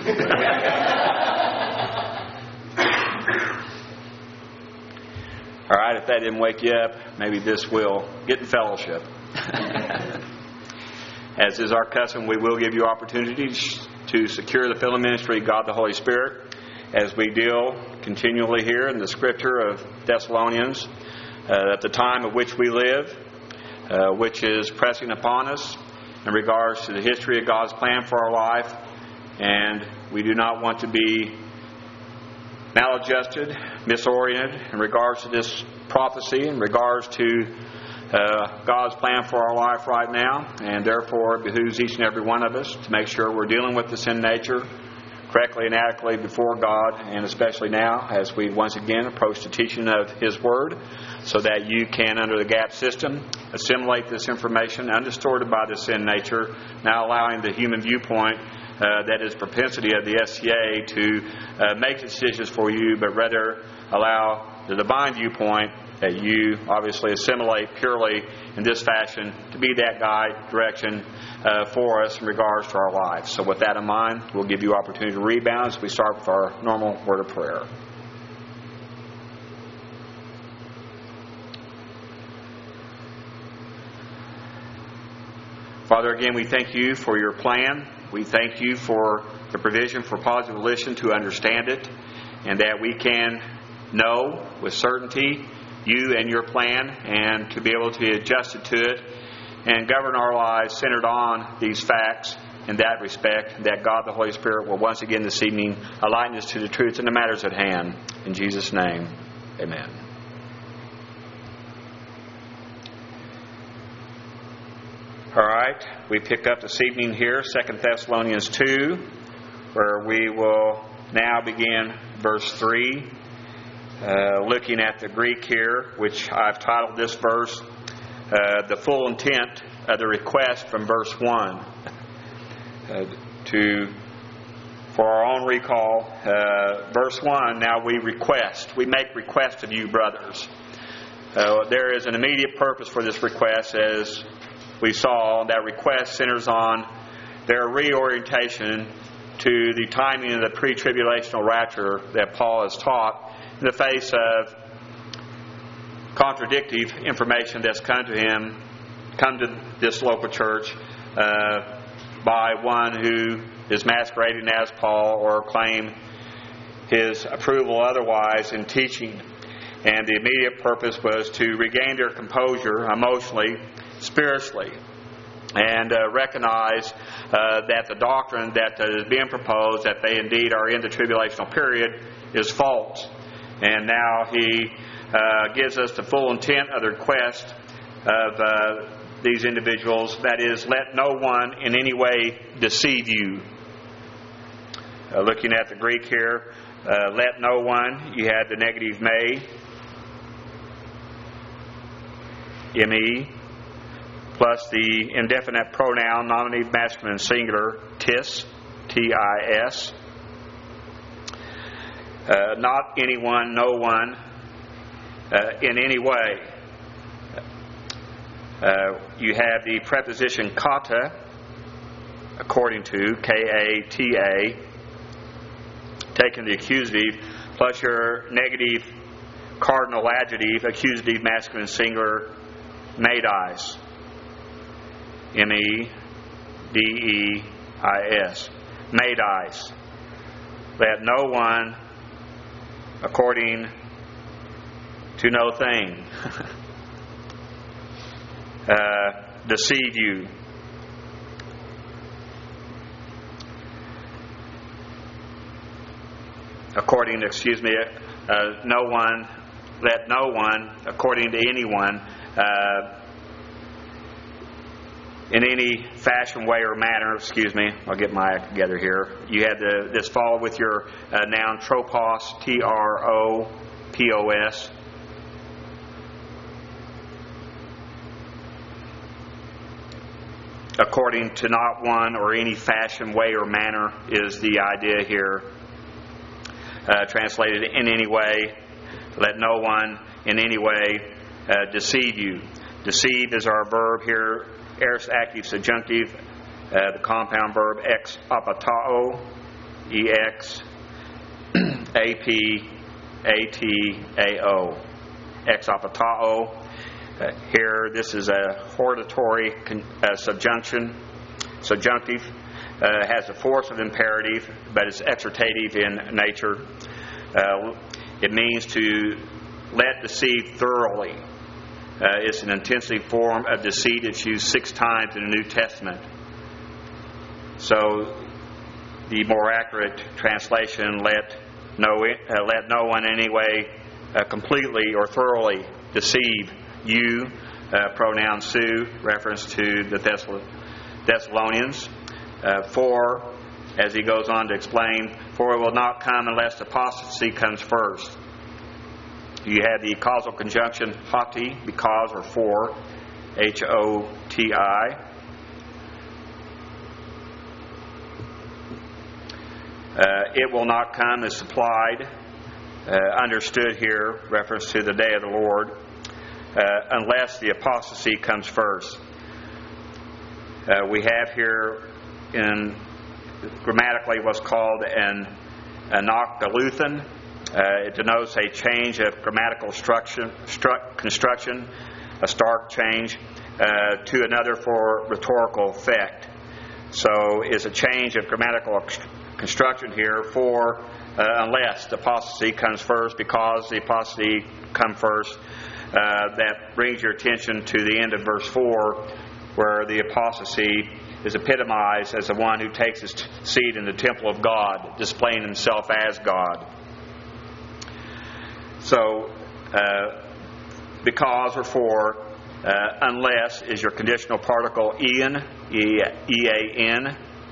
All right, if that didn't wake you up, maybe this will. Get in fellowship. As is our custom, we will give you opportunities to secure the filling ministry of God the Holy Spirit as we deal continually here in the Scripture of Thessalonians uh, at the time of which we live, uh, which is pressing upon us in regards to the history of God's plan for our life. And we do not want to be maladjusted, misoriented in regards to this prophecy, in regards to uh, God's plan for our life right now, and therefore it behooves each and every one of us to make sure we're dealing with the sin nature correctly and adequately before God, and especially now as we once again approach the teaching of His Word, so that you can, under the GAP system, assimilate this information undistorted by the sin nature, now allowing the human viewpoint Uh, that is propensity of the S C A to uh, make decisions for you, but rather allow the divine viewpoint that you obviously assimilate purely in this fashion to be that guide, direction uh, for us in regards to our lives. So with that in mind, we'll give you opportunity to rebound as we start with our normal word of prayer. Father, again, we thank you for your plan. We thank you for the provision for positive volition to understand it, and that we can know with certainty you and your plan, and to be able to be adjusted to it and govern our lives centered on these facts in that respect, that God the Holy Spirit will once again this evening enlighten us to the truth in the matters at hand. In Jesus' name, amen. All right, we pick up this evening here, Second Thessalonians two, where we will now begin verse three, uh, looking at the Greek here, which I've titled this verse, uh, the full intent of the request from verse one. Uh, to, for our own recall, uh, verse one, now we request, we make request of you, brothers. Uh, there is an immediate purpose for this request, as we saw. That request centers on their reorientation to the timing of the pre-tribulational rapture that Paul has taught in the face of contradictive information that's come to him, come to this local church uh, by one who is masquerading as Paul or claim his approval otherwise in teaching. And the immediate purpose was to regain their composure emotionally, spiritually, and uh, recognize uh, that the doctrine that is being proposed, that they indeed are in the tribulational period, is false. And now he uh, gives us the full intent of the request of uh, these individuals, that is, let no one in any way deceive you. Uh, looking at the Greek here, uh, let no one, you had the negative may, me, plus the indefinite pronoun, nominative masculine singular, tis, T I S. Uh, not anyone, no one, uh, in any way. Uh, you have the preposition kata, according to, K A T A, taking the accusative, plus your negative cardinal adjective, accusative masculine singular, medis, M E D E I S, medis. Let no one, according to no thing, Uh, deceive you. According, excuse me, uh, no one, let no one, according to anyone, uh, in any fashion, way, or manner, excuse me, I'll get my act together here. You had the, this fall with your uh, noun tropos, T R O P O S. According to not one or any fashion, way, or manner is the idea here. Uh, translated in any way, let no one in any way uh, deceive you. Deceive is our verb here, aorist active subjunctive, uh, the compound verb ex apatao, E X A P A T A O, ex apatao. Uh, here, this is a hortatory con- uh, subjunction, subjunctive, uh, has the force of imperative, but it's exhortative in nature. Uh, it means to let deceive thoroughly. Uh, it's an intensive form of deceit. It's used six times in the New Testament. So, the more accurate translation, let no, uh, let no one in any way uh, completely or thoroughly deceive you, uh, pronoun su, reference to the Thessal- Thessalonians. Uh, for, as he goes on to explain, for it will not come unless apostasy comes first. You have the causal conjunction hoti, because, or for, H O T I. Uh, it will not come is supplied, uh, understood here, reference to the day of the Lord, uh, unless the apostasy comes first. Uh, we have here in grammatically what's called an anokgaluthan. Uh, it denotes a change of grammatical structure, stru- construction, a stark change, uh, to another for rhetorical effect. So it's a change of grammatical construction here for uh, unless the apostasy comes first, because the apostasy come first. Uh, that brings your attention to the end of verse four, where the apostasy is epitomized as the one who takes his seat in the temple of God, displaying himself as God. So, uh, because or for, uh, unless is your conditional particle Ian, E A N,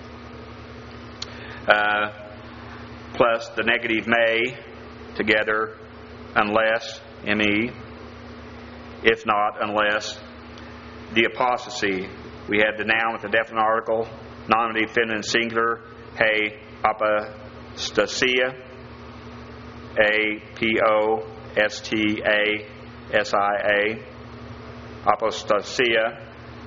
uh, plus the negative may, together, unless, M E, if not, unless. The apostasy, we have the noun with the definite article, nominative feminine singular, hey, apostasia, A P O S T A S I A, apostasia.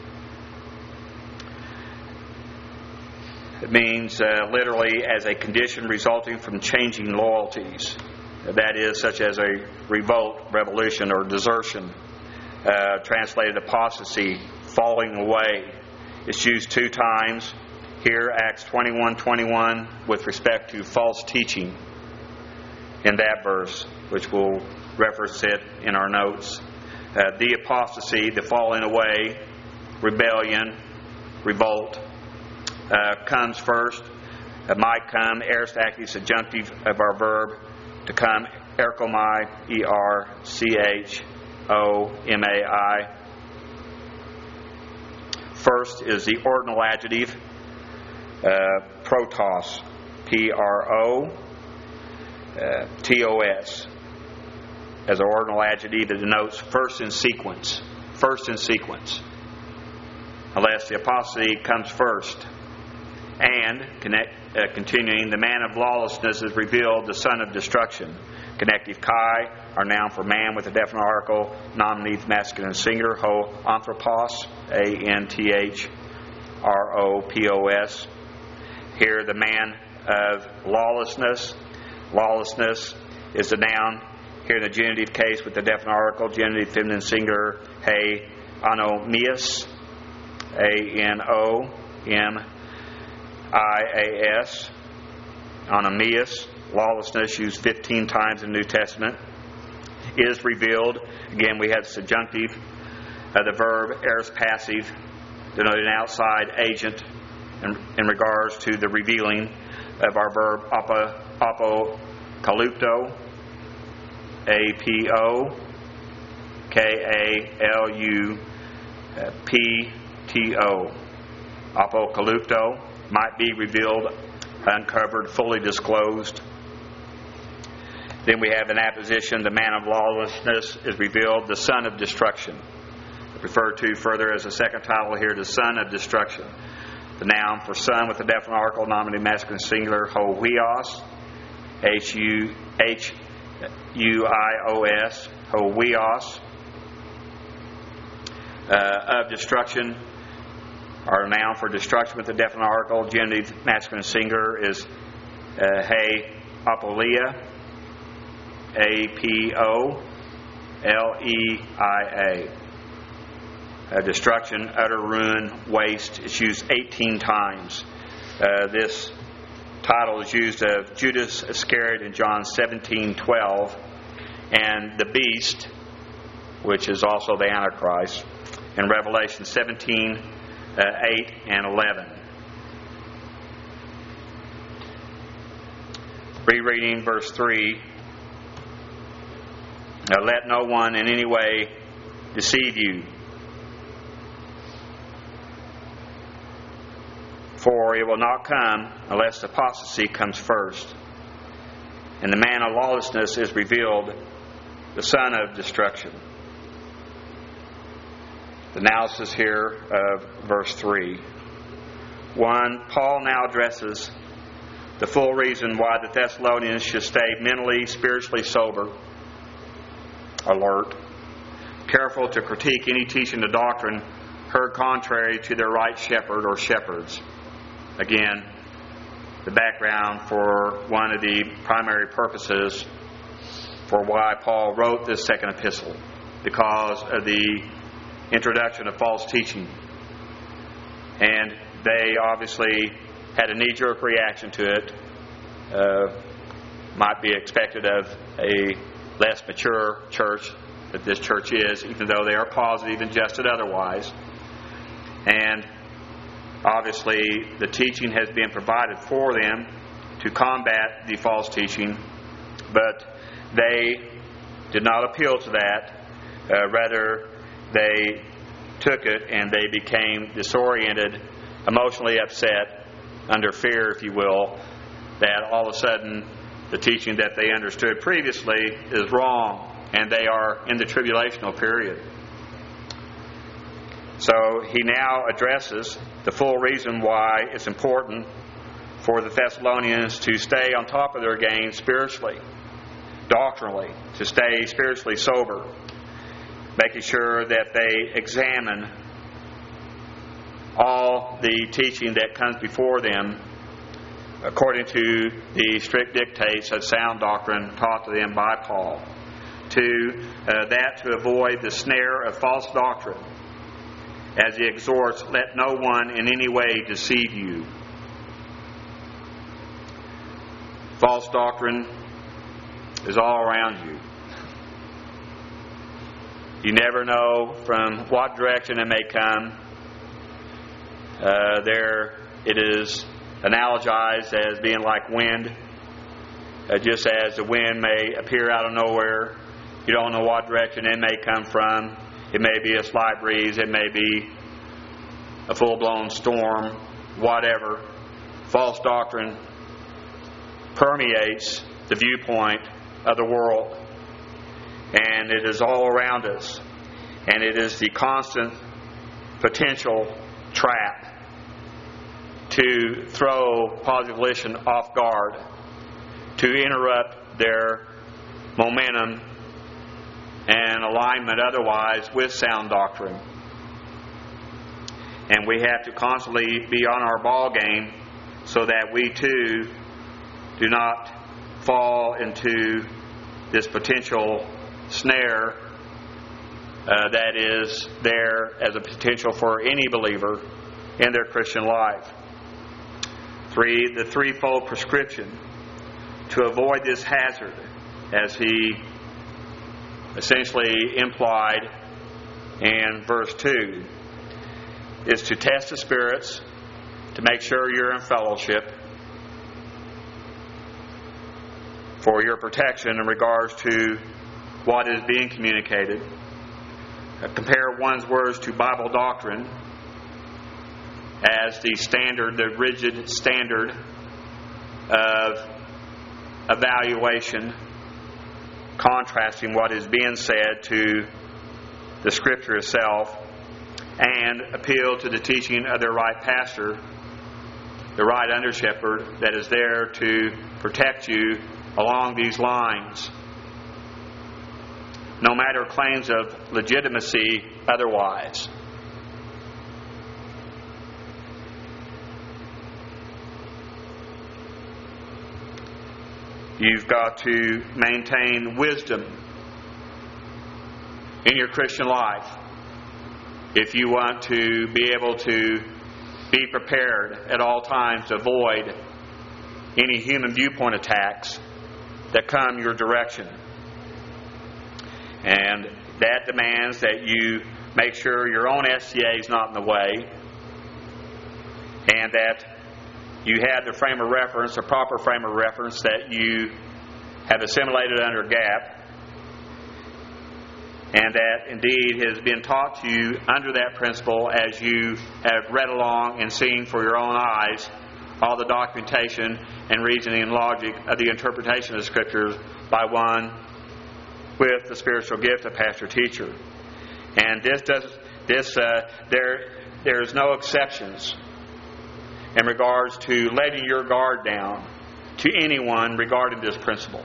It means uh, literally as a condition resulting from changing loyalties. That is, such as a revolt, revolution, or desertion. Uh, translated apostasy, falling away. It's used two times. Here, Acts twenty-one twenty-one, with respect to false teaching in that verse, which we'll reference it in our notes. Uh, the apostasy, the falling away, rebellion, revolt, uh, comes first. It might come, aorist active subjunctive of our verb, to come, erchomai, E R C H O M A I. First is the ordinal adjective, uh, protos, P R O T O S. As an ordinal adjective, it denotes first in sequence. First in sequence. Unless the apostasy comes first. And, connect, uh, continuing, the man of lawlessness is revealed, the son of destruction. Connective kai, our noun for man with a definite article, nominative masculine singular, ho anthropos, A N T H R O P O S. Here, the man of lawlessness. Lawlessness is the noun. Here in the genitive case with the definite article, genitive feminine singular, he anomias, A N O M I A S, anomias. Lawlessness, used fifteen times in the New Testament, is revealed. Again, we have subjunctive, uh, the verb aorist passive, denoting an outside agent in, in regards to the revealing of our verb apo, apocalypto, A P O K A L U P T O. Apocalypto might be revealed, uncovered, fully disclosed. Then we have an apposition, the man of lawlessness is revealed, the son of destruction. Referred to further as a second title here, the son of destruction. The noun for son with the definite article, nominative masculine singular, ho huios, H U H U I O S, ho huios. Uh, of destruction, our noun for destruction with the definite article, genitive masculine singular, is uh, he apolia, A P O L E I A. Uh, destruction, utter ruin, waste. It's used eighteen times. Uh, this title is used of Judas Iscariot in John seventeen twelve, and the beast, which is also the Antichrist, in Revelation seventeen eight and eleven. Rereading verse three. Now let no one in any way deceive you, for it will not come unless apostasy comes first. And the man of lawlessness is revealed, the son of destruction. The analysis here of verse three. One, Paul now addresses the full reason why the Thessalonians should stay mentally, spiritually sober, alert, careful to critique any teaching of doctrine heard contrary to their right shepherd or shepherds. Again, the background for one of the primary purposes for why Paul wrote this second epistle, because of the introduction of false teaching. And they obviously had a knee-jerk reaction to it. Uh, might be expected of a less mature church that this church is, even though they are positive and adjusted otherwise. And obviously the teaching has been provided for them to combat the false teaching, but they did not appeal to that. Uh, rather, they took it and they became disoriented, emotionally upset, under fear, if you will, that all of a sudden the teaching that they understood previously is wrong, and they are in the tribulational period. So he now addresses the full reason why it's important for the Thessalonians to stay on top of their game spiritually, doctrinally, to stay spiritually sober, making sure that they examine all the teaching that comes before them according to the strict dictates of sound doctrine taught to them by Paul. To uh, that to avoid the snare of false doctrine, as he exhorts, let no one in any way deceive you. False doctrine is all around you. You never know from what direction it may come. Uh, there it is analogized as being like wind. Uh, just as the wind may appear out of nowhere, you don't know what direction it may come from. It may be a slight breeze, it may be a full-blown storm, whatever. False doctrine permeates the viewpoint of the world, and it is all around us, and it is the constant potential trap to throw positive volition off guard, to interrupt their momentum and alignment otherwise with sound doctrine. And we have to constantly be on our ball game so that we too do not fall into this potential snare uh, that is there as a potential for any believer in their Christian life. Three, the threefold prescription to avoid this hazard, as he essentially implied in verse two, is to test the spirits, to make sure you're in fellowship, for your protection in regards to what is being communicated. Uh, compare one's words to Bible doctrine as the standard, the rigid standard of evaluation, contrasting what is being said to the Scripture itself, and appeal to the teaching of their right pastor, the right under shepherd that is there to protect you along these lines, no matter claims of legitimacy otherwise. You've got to maintain wisdom in your Christian life if you want to be able to be prepared at all times to avoid any human viewpoint attacks that come your direction. And that demands that you make sure your own S C A is not in the way, and that you have the frame of reference, a proper frame of reference that you have assimilated under G A P, and that indeed has been taught to you under that principle as you have read along and seen for your own eyes all the documentation and reasoning and logic of the interpretation of the Scriptures by one with the spiritual gift of pastor-teacher. And this does this uh, there there's no exceptions in regards to letting your guard down to anyone regarding this principle.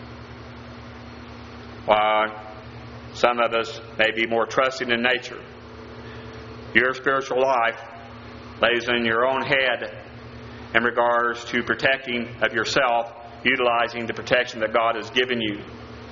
While some of us may be more trusting in nature, your spiritual life lays in your own head in regards to protecting of yourself, utilizing the protection that God has given you.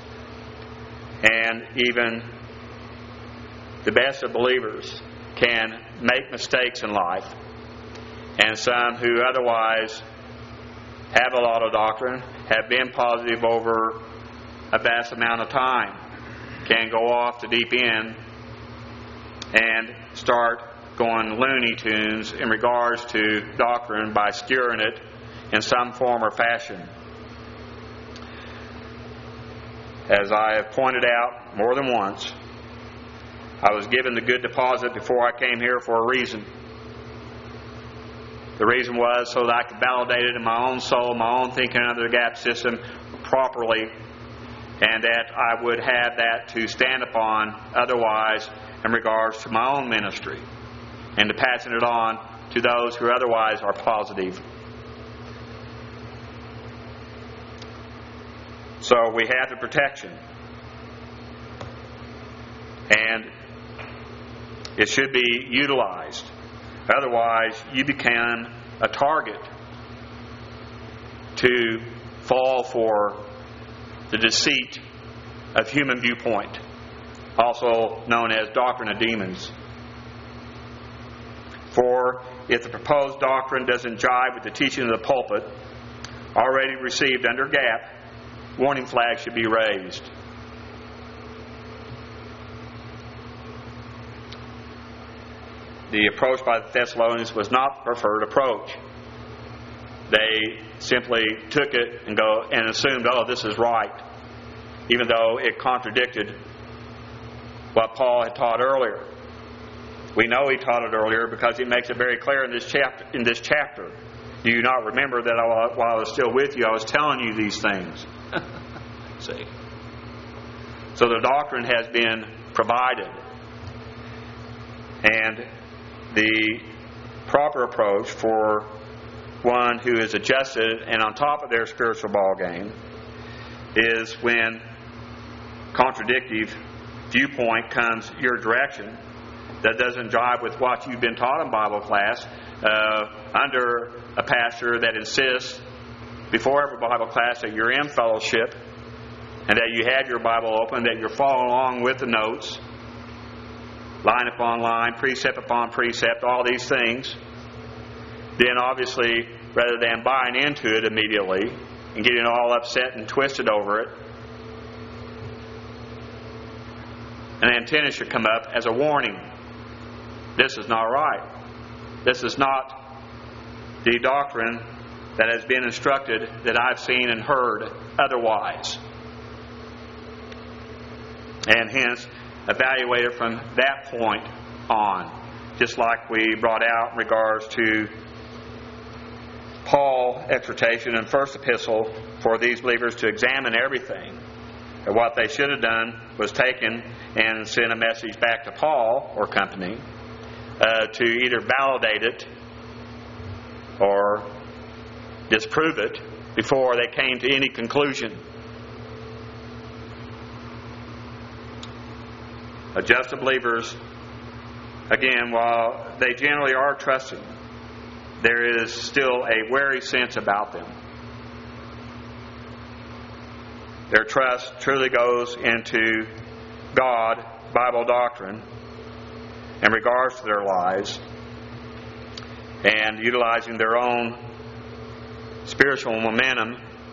And even the best of believers can make mistakes in life. And some who otherwise have a lot of doctrine, have been positive over a vast amount of time, can go off the deep end and start going Looney Tunes in regards to doctrine by skewering it in some form or fashion. As I have pointed out more than once, I was given the good deposit before I came here for a reason. The reason was so that I could validate it in my own soul, my own thinking under the gap system properly, and that I would have that to stand upon otherwise in regards to my own ministry, and to passing it on to those who otherwise are positive. So we have the protection, and it should be utilized. Otherwise, you become a target to fall for the deceit of human viewpoint, also known as doctrine of demons. For if the proposed doctrine doesn't jive with the teaching of the pulpit already received under G A P, warning flags should be raised. The approach by the Thessalonians was not the preferred approach. They simply took it and go and assumed, oh, this is right, even though it contradicted what Paul had taught earlier. We know he taught it earlier because he makes it very clear in this chapter. In this chapter, do you not remember that I, while I was still with you, I was telling you these things? See, so the doctrine has been provided, and the proper approach for one who is adjusted and on top of their spiritual ball game is when contradictive viewpoint comes your direction that doesn't jive with what you've been taught in Bible class uh, under a pastor that insists before every Bible class that you're in fellowship and that you have your Bible open, that you're following along with the notes, line upon line, precept upon precept, all these things. Then obviously, rather than buying into it immediately and getting all upset and twisted over it, an antenna should come up as a warning. This is not right. This is not the doctrine that has been instructed that I've seen and heard otherwise. And hence, evaluate it from that point on. Just like we brought out in regards to Paul's exhortation in first epistle for these believers to examine everything. And what they should have done was taken and sent a message back to Paul or company uh, to either validate it or disprove it before they came to any conclusion. Adjusted believers, again, while they generally are trusting, there is still a wary sense about them. Their trust truly goes into God, Bible doctrine, in regards to their lives, and utilizing their own spiritual momentum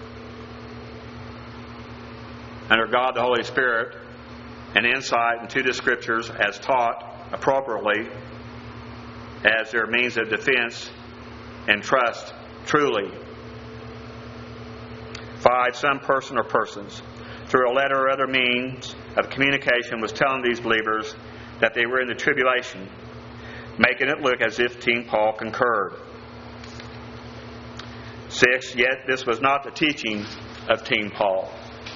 under God the Holy Spirit and insight into the Scriptures as taught appropriately as their means of defense and trust truly. Five, some person or persons, through a letter or other means of communication, was telling these believers that they were in the tribulation, making it look as if Team Paul concurred. Six, yet this was not the teaching of Team Paul.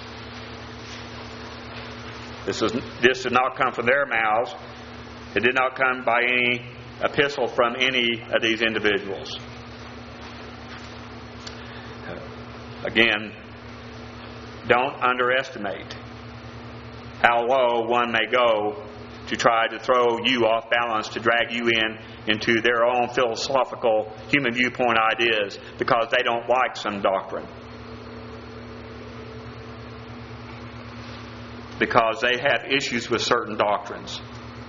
This is this did not come from their mouths. It did not come by any epistle from any of these individuals. Again, don't underestimate how low one may go to try to throw you off balance, to drag you in into their own philosophical human viewpoint ideas because they don't like some doctrine. Because they have issues with certain doctrines.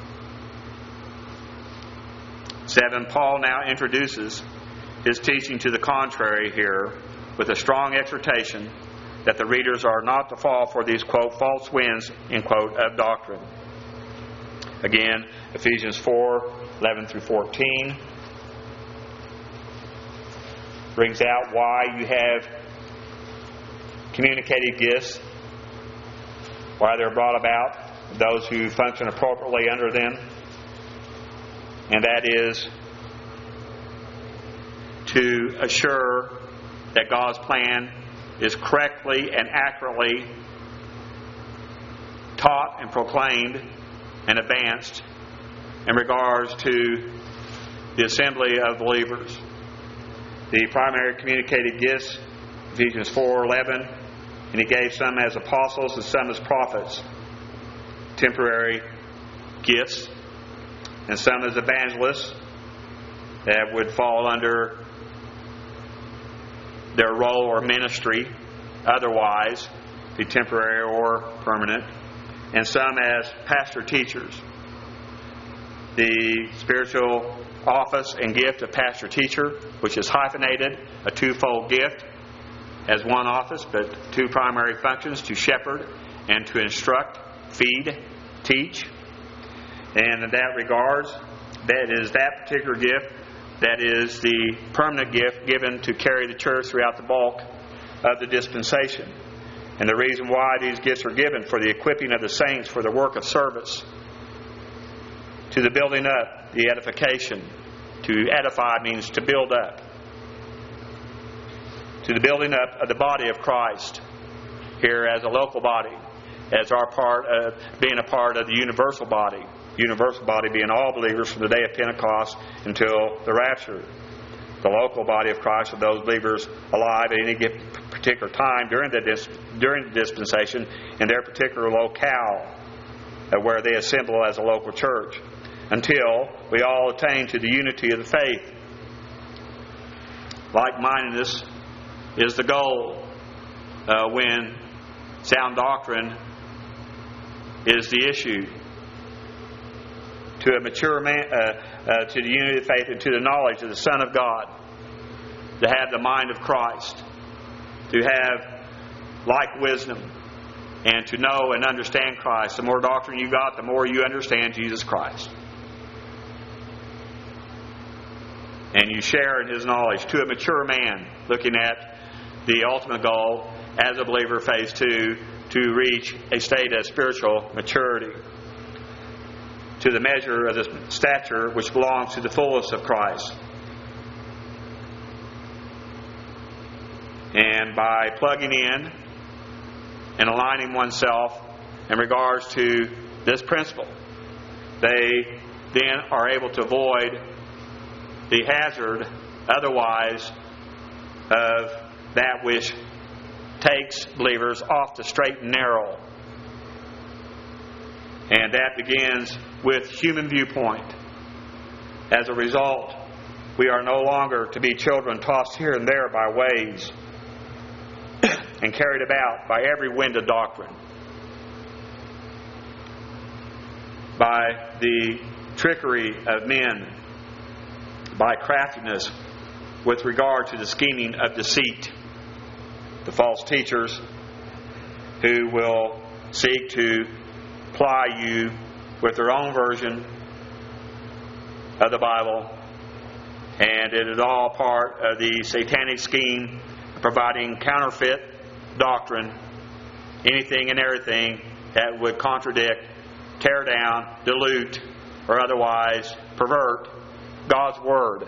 Seven, Paul now introduces his teaching to the contrary here with a strong exhortation that the readers are not to fall for these, quote, false winds, end quote, of doctrine. Again, Ephesians four, eleven through fourteen. Brings out why you have communicative gifts, why they're brought about, those who function appropriately under them. And that is to assure that God's plan is correctly and accurately taught and proclaimed and advanced in regards to the assembly of believers. The primary communicative gifts, Ephesians four eleven, and He gave some as apostles and some as prophets. Temporary gifts, and some as evangelists that would fall under their role or ministry, otherwise be temporary or permanent, and some as pastor teachers. The spiritual office and gift of pastor teacher, which is hyphenated, a twofold gift, as one office, but two primary functions: to shepherd and to instruct, feed, teach. And in that regards, that is that particular gift that is the permanent gift given to carry the church throughout the bulk of the dispensation. And the reason why these gifts are given: for the equipping of the saints for the work of service, to the building up, the edification. To edify means to build up. To the building up of the body of Christ here as a local body, as our part of being a part of the universal body. Universal body being all believers from the day of Pentecost until the rapture. The local body of Christ are those believers alive at any given particular time during the dis- during the dispensation in their particular locale, uh, where they assemble as a local church, until we all attain to the unity of the faith. Like-mindedness is the goal uh, when sound doctrine is the issue. To a mature man, uh, uh, to the unity of the faith, and to the knowledge of the Son of God, to have the mind of Christ, to have like wisdom, and to know and understand Christ. The more doctrine you got, the more you understand Jesus Christ. And you share in His knowledge. To a mature man, looking at the ultimate goal as a believer, phase two, to reach a state of spiritual maturity. To the measure of the stature which belongs to the fullness of Christ. And by plugging in and aligning oneself in regards to this principle, they then are able to avoid the hazard otherwise of that which takes believers off the straight and narrow. And that begins with human viewpoint. As a result, we are no longer to be children tossed here and there by waves and carried about by every wind of doctrine, by the trickery of men, by craftiness with regard to the scheming of deceit. The false teachers who will seek to ply you with their own version of the Bible, and it is all part of the satanic scheme of providing counterfeit doctrine, anything and everything that would contradict, tear down, dilute, or otherwise pervert God's Word.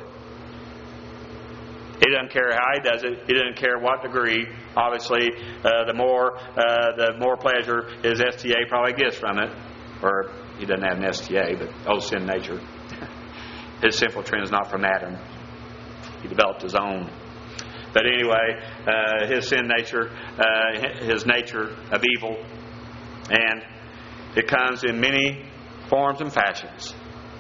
He doesn't care how he does it. He doesn't care what degree. Obviously, uh, the more uh, the more pleasure his S T A probably gets from it. Or he doesn't have an S T A, but oh, sin nature. His sinful trend is not from Adam. He developed his own. But anyway, uh, his sin nature, uh, his nature of evil, and it comes in many forms and fashions.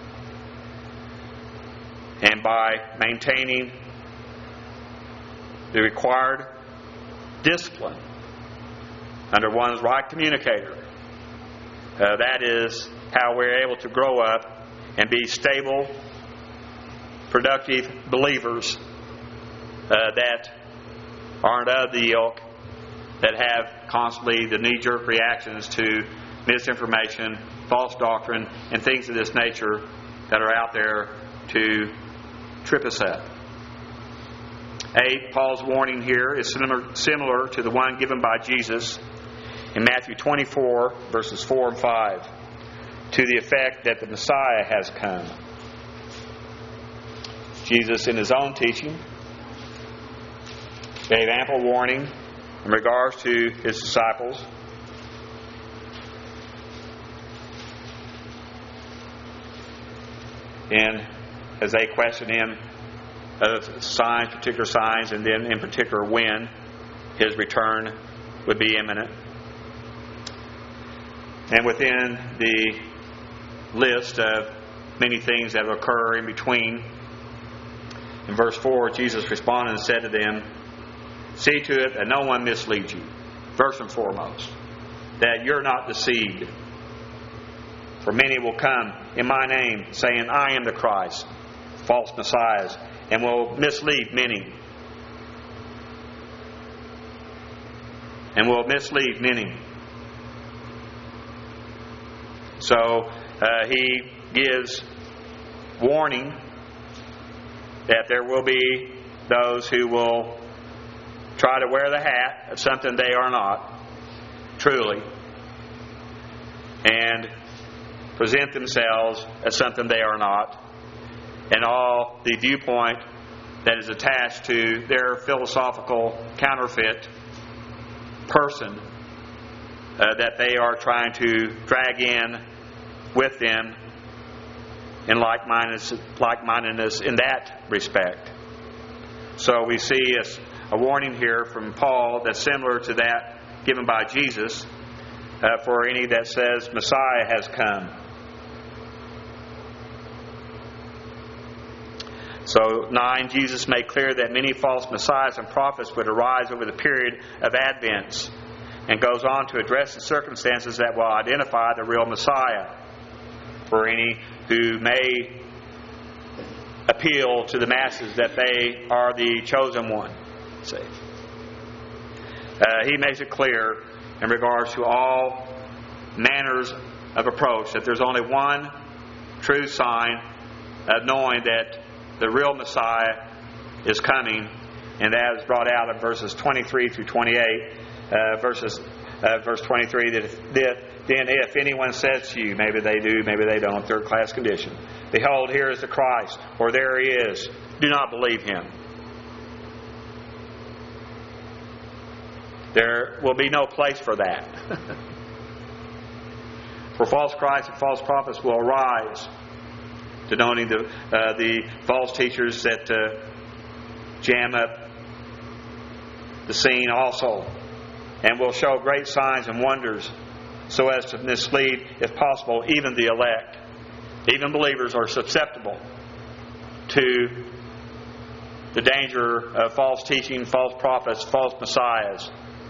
And by maintaining the required discipline under one's right communicator, uh, that is how we're able to grow up and be stable, productive believers uh, that aren't of the ilk that have constantly the knee-jerk reactions to misinformation, false doctrine, and things of this nature that are out there to trip us up. Eight, Paul's warning here is similar, similar to the one given by Jesus in Matthew twenty-four, verses four and five, to the effect that the Messiah has come. Jesus, in his own teaching, gave ample warning in regards to his disciples. And as they questioned him of signs, particular signs, and then in particular when his return would be imminent. And within the list of many things that will occur in between, in verse four, Jesus responded and said to them, "See to it that no one misleads you, first and foremost, that you're not deceived. For many will come in my name, saying, I am the Christ," false messiahs, "and will mislead many. And will mislead many." So uh, he gives warning that there will be those who will try to wear the hat of something they are not, truly, and present themselves as something they are not, and all the viewpoint that is attached to their philosophical counterfeit person uh, that they are trying to drag in with them in like-mindedness, like-mindedness in that respect. So we see a, a warning here from Paul that's similar to that given by Jesus uh, for any that says Messiah has come. So, nine, Jesus made clear that many false messiahs and prophets would arise over the period of Advent, and goes on to address the circumstances that will identify the real Messiah for any who may appeal to the masses that they are the chosen one. See, uh, he makes it clear in regards to all manners of approach that there's only one true sign of knowing that the real Messiah is coming, and that is brought out in verses twenty-three through twenty-eight. Uh, verses, uh, verse twenty-three, that, if, that then if anyone says to you, maybe they do, maybe they don't, third class condition, "Behold, here is the Christ," or "There he is," do not believe him. There will be no place for that. For false Christs and false prophets will arise, denoting the uh, the false teachers that uh, jam up the scene also, and will show great signs and wonders so as to mislead, if possible, even the elect. Even believers are susceptible to the danger of false teaching, false prophets, false messiahs.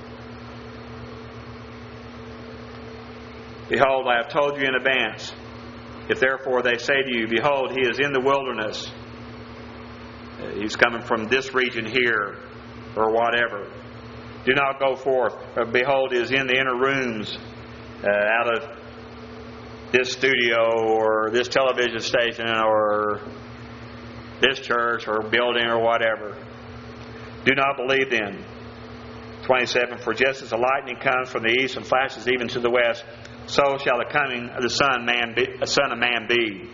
"Behold, I have told you in advance. If therefore they say to you, Behold, he is in the wilderness," he's coming from this region here, or whatever, "do not go forth. Or, Behold, he is in the inner rooms uh, out of this studio or this television station or this church or building or whatever. Do not believe them." twenty-seven, "For just as the lightning comes from the east and flashes even to the west, so shall the coming of the Son, man be, Son of Man be."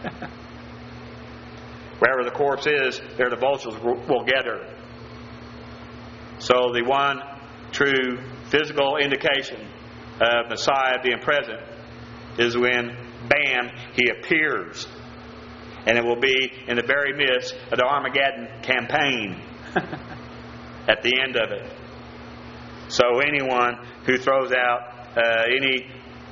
Wherever the corpse is, there the vultures will gather. So the one true physical indication of Messiah being present is when, bam, he appears. And it will be in the very midst of the Armageddon campaign at the end of it. So anyone who throws out uh, any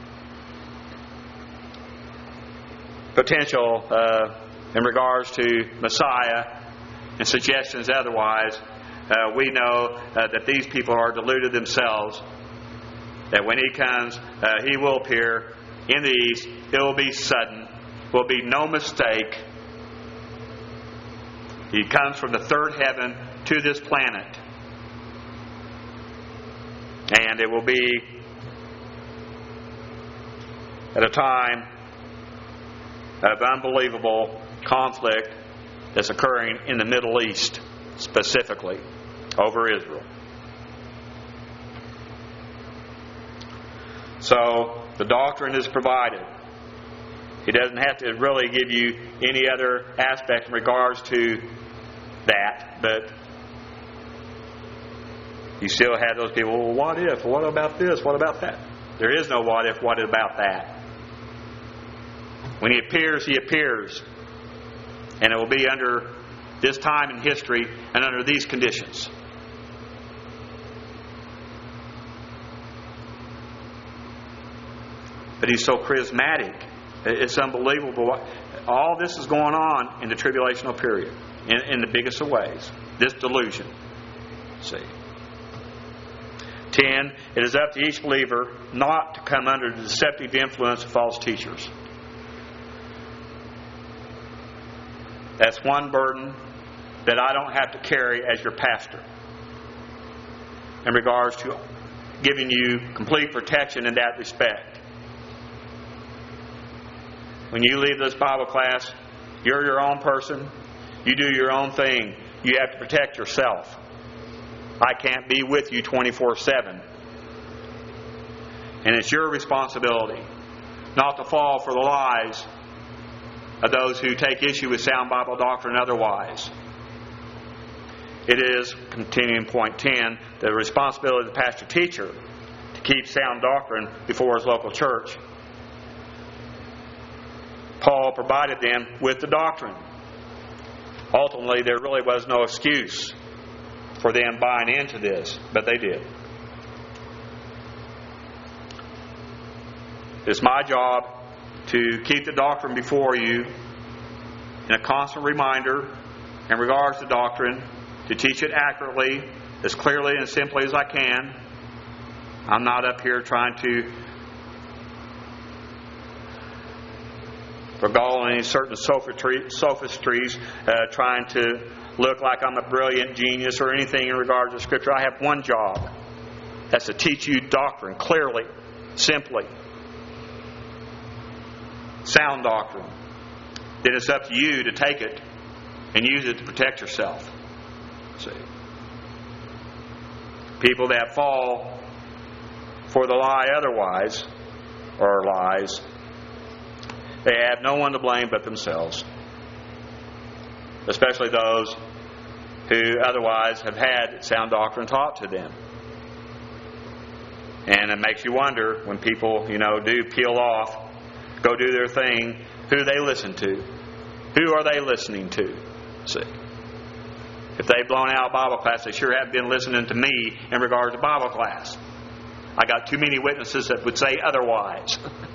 potential uh, in regards to Messiah and suggestions otherwise, uh, we know uh, that these people are deluded themselves, that when he comes, uh, he will appear in the east. It will be sudden. Will be no mistake. He comes from the third heaven to this planet. And it will be at a time of unbelievable conflict that's occurring in the Middle East, specifically over Israel. So the doctrine is provided. He doesn't have to really give you any other aspect in regards to that, but you still have those people, well, what if? What about this? What about that? There is no what if, what about that. When He appears, He appears. And it will be under this time in history and under these conditions. But He's so charismatic. It's unbelievable. All this is going on in the tribulational period, in, in the biggest of ways. This delusion. See. ten. It is up to each believer not to come under the deceptive influence of false teachers. That's one burden that I don't have to carry as your pastor in regards to giving you complete protection in that respect. When you leave this Bible class, you're your own person. You do your own thing. You have to protect yourself. I can't be with you twenty-four seven. And it's your responsibility not to fall for the lies of those who take issue with sound Bible doctrine otherwise. It is, continuing point ten, the responsibility of the pastor-teacher to keep sound doctrine before his local church. Paul provided them with the doctrine. Ultimately, there really was no excuse for them buying into this, but they did. It's my job to keep the doctrine before you in a constant reminder in regards to doctrine, to teach it accurately, as clearly and simply as I can. I'm not up here trying to regale any certain sophistries, uh, trying to look like I'm a brilliant genius or anything in regards to Scripture. I have one job. That's to teach you doctrine clearly, simply. Sound doctrine. Then it's up to you to take it and use it to protect yourself. See? People that fall for the lie otherwise, or lies, they have no one to blame but themselves. Especially those who otherwise have had sound doctrine taught to them. And it makes you wonder when people, you know, do peel off, go do their thing, who they listen to. Who are they listening to? See. If they've blown out Bible class, they sure haven't been listening to me in regard to Bible class. I got too many witnesses that would say otherwise.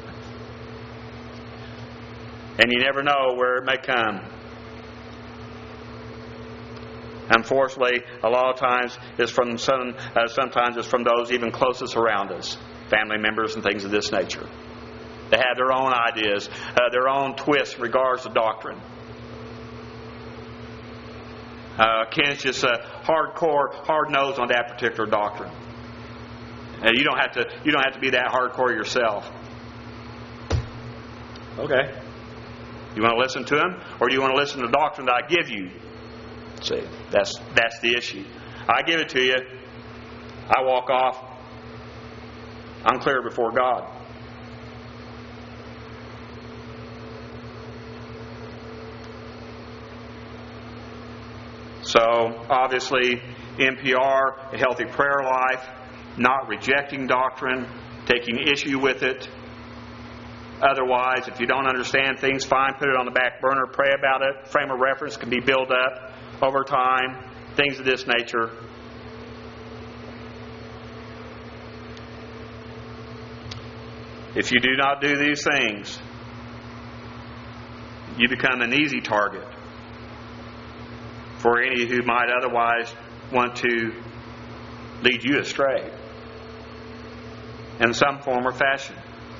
And you never know where it may come. Unfortunately, a lot of times it's from some, uh, sometimes it's from those even closest around us, family members and things of this nature. They have their own ideas, uh, their own twists in regards to doctrine. Uh, Ken's just a hardcore, hard nosed on that particular doctrine. Uh, you don't have to. You don't have to be that hardcore yourself. Okay. You want to listen to him, or do you want to listen to the doctrine that I give you? See, that's that's the issue. I give it to you. I walk off. I'm clear before God. So, obviously, N P R, a healthy prayer life, not rejecting doctrine, taking issue with it. Otherwise, if you don't understand things, fine, put it on the back burner, pray about it. Frame of reference can be built up over time, things of this nature. If you do not do these things, you become an easy target for any who might otherwise want to lead you astray in some form or fashion.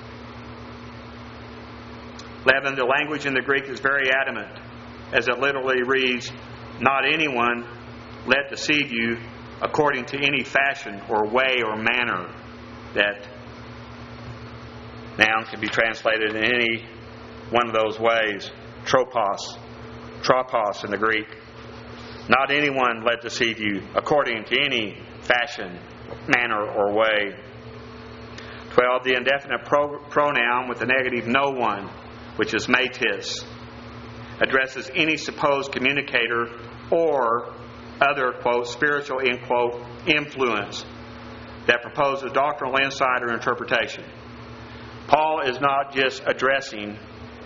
eleven. The language in the Greek is very adamant, as it literally reads, "Not anyone let deceive you according to any fashion or way or manner." That noun can be translated in any one of those ways. Tropos. Tropos in the Greek. Not anyone let deceive you according to any fashion, manner, or way. twelve. The indefinite pro- pronoun with the negative no one, which is metis, addresses any supposed communicator or other, quote, spiritual, end quote, influence that proposes doctrinal insight or interpretation. Paul is not just addressing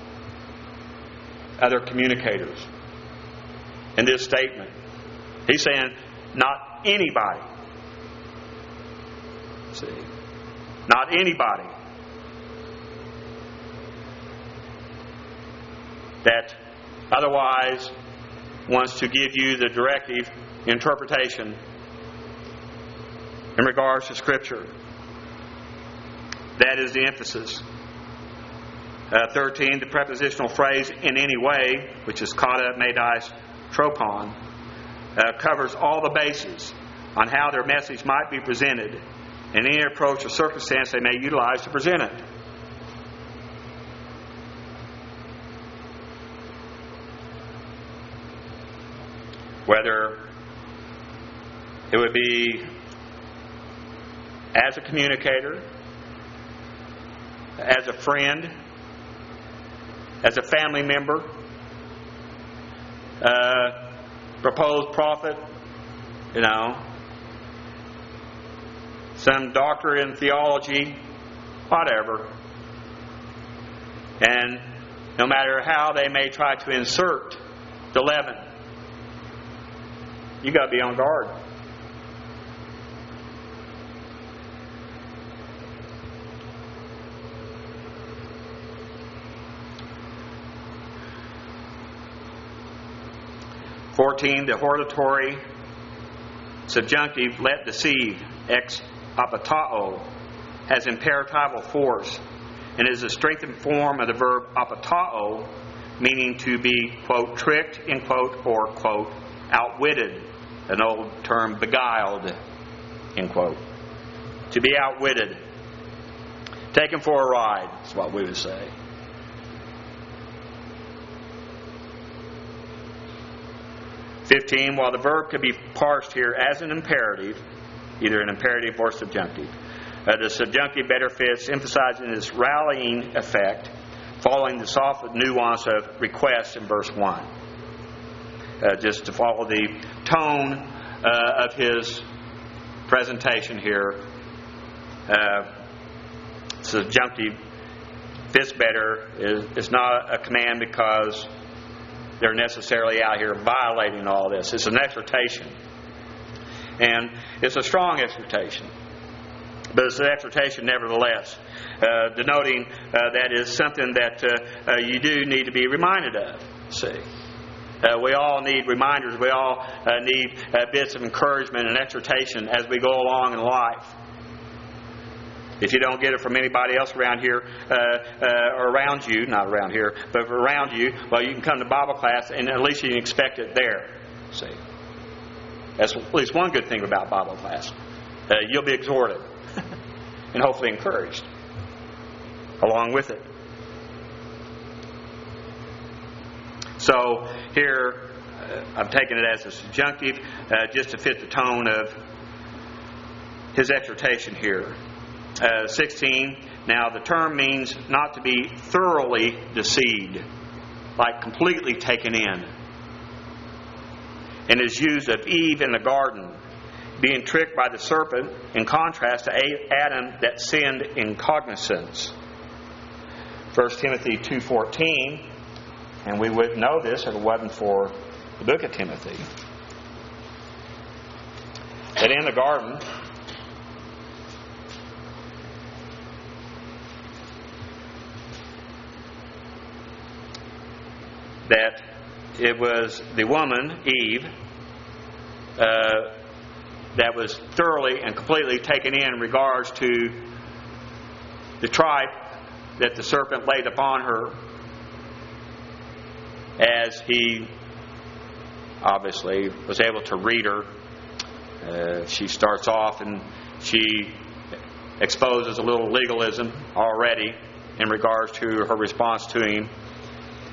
other communicators in this statement. He's saying not anybody. See? Not anybody that otherwise wants to give you the directive interpretation in regards to Scripture. That is the emphasis. Uh, thirteen, the prepositional phrase in any way, which is kata, medis, tropon, uh, covers all the bases on how their message might be presented in any approach or circumstance they may utilize to present it. Whether it would be as a communicator, as a friend, as a family member, uh, proposed prophet, you know, some doctor in theology, whatever. And no matter how they may try to insert the leaven, you got to be on guard. fourteen, the hortatory subjunctive let deceive, ex apatao, has imperatival force and is a strengthened form of the verb apatao, meaning to be, quote, tricked, end quote, or, quote, outwitted, an old term, beguiled, end quote. To be outwitted. Taken for a ride, is what we would say. fifteen, while the verb could be parsed here as an imperative, either an imperative or subjunctive, uh, the subjunctive better fits, emphasizing its rallying effect, following the soft nuance of request in verse one. Uh, just to follow the tone uh, of his presentation here, uh, subjunctive fits better. It's not a command because they're necessarily out here violating all this. It's an exhortation. And it's a strong exhortation. But it's an exhortation nevertheless, uh, denoting uh, that is something that uh, uh, you do need to be reminded of. See, uh, we all need reminders. We all uh, need uh, bits of encouragement and exhortation as we go along in life. If you don't get it from anybody else around here, uh, uh, or around you, not around here, but around you, well, you can come to Bible class and at least you can expect it there. See, that's at least one good thing about Bible class. Uh, you'll be exhorted and hopefully encouraged along with it. So here, uh, I've taken it as a subjunctive uh, just to fit the tone of his exhortation here. Uh, sixteen, now the term means not to be thoroughly deceived, like completely taken in, and is used of Eve in the garden, being tricked by the serpent, in contrast to Adam that sinned in cognizance. First Timothy two fourteen, and we wouldn't know this if it wasn't for the book of Timothy, that in the garden that it was the woman, Eve, uh, that was thoroughly and completely taken in in regards to the tripe that the serpent laid upon her, as he obviously was able to read her. Uh, she starts off and she exposes a little legalism already in regards to her response to him.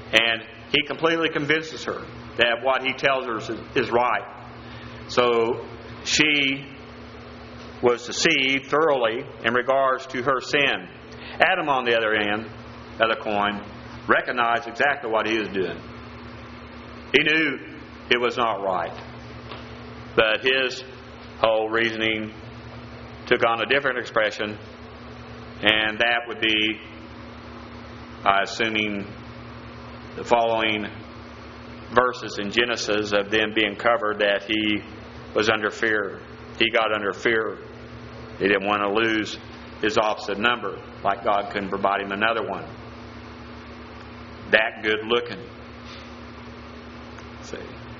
And he completely convinces her that what he tells her is, is right. So she was deceived thoroughly in regards to her sin. Adam, on the other end of the coin, recognized exactly what he was doing. He knew it was not right. But his whole reasoning took on a different expression, and that would be, uh, assuming the following verses in Genesis of them being covered, that he was under fear. He got under fear. He didn't want to lose his opposite number, like God couldn't provide him another one. That good looking. See.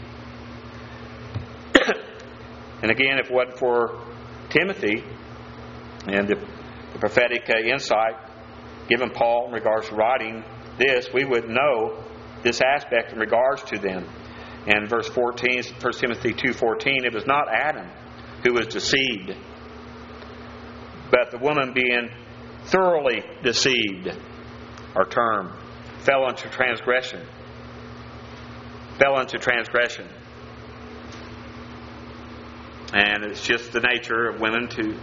And again, if it wasn't for Timothy and the, the prophetic uh, insight given Paul in regards to writing this, we would know this aspect in regards to them. And verse fourteen, First Timothy two fourteen, it was not Adam who was deceived, but the woman being thoroughly deceived, our term, fell into transgression. Fell into transgression. And it's just the nature of women to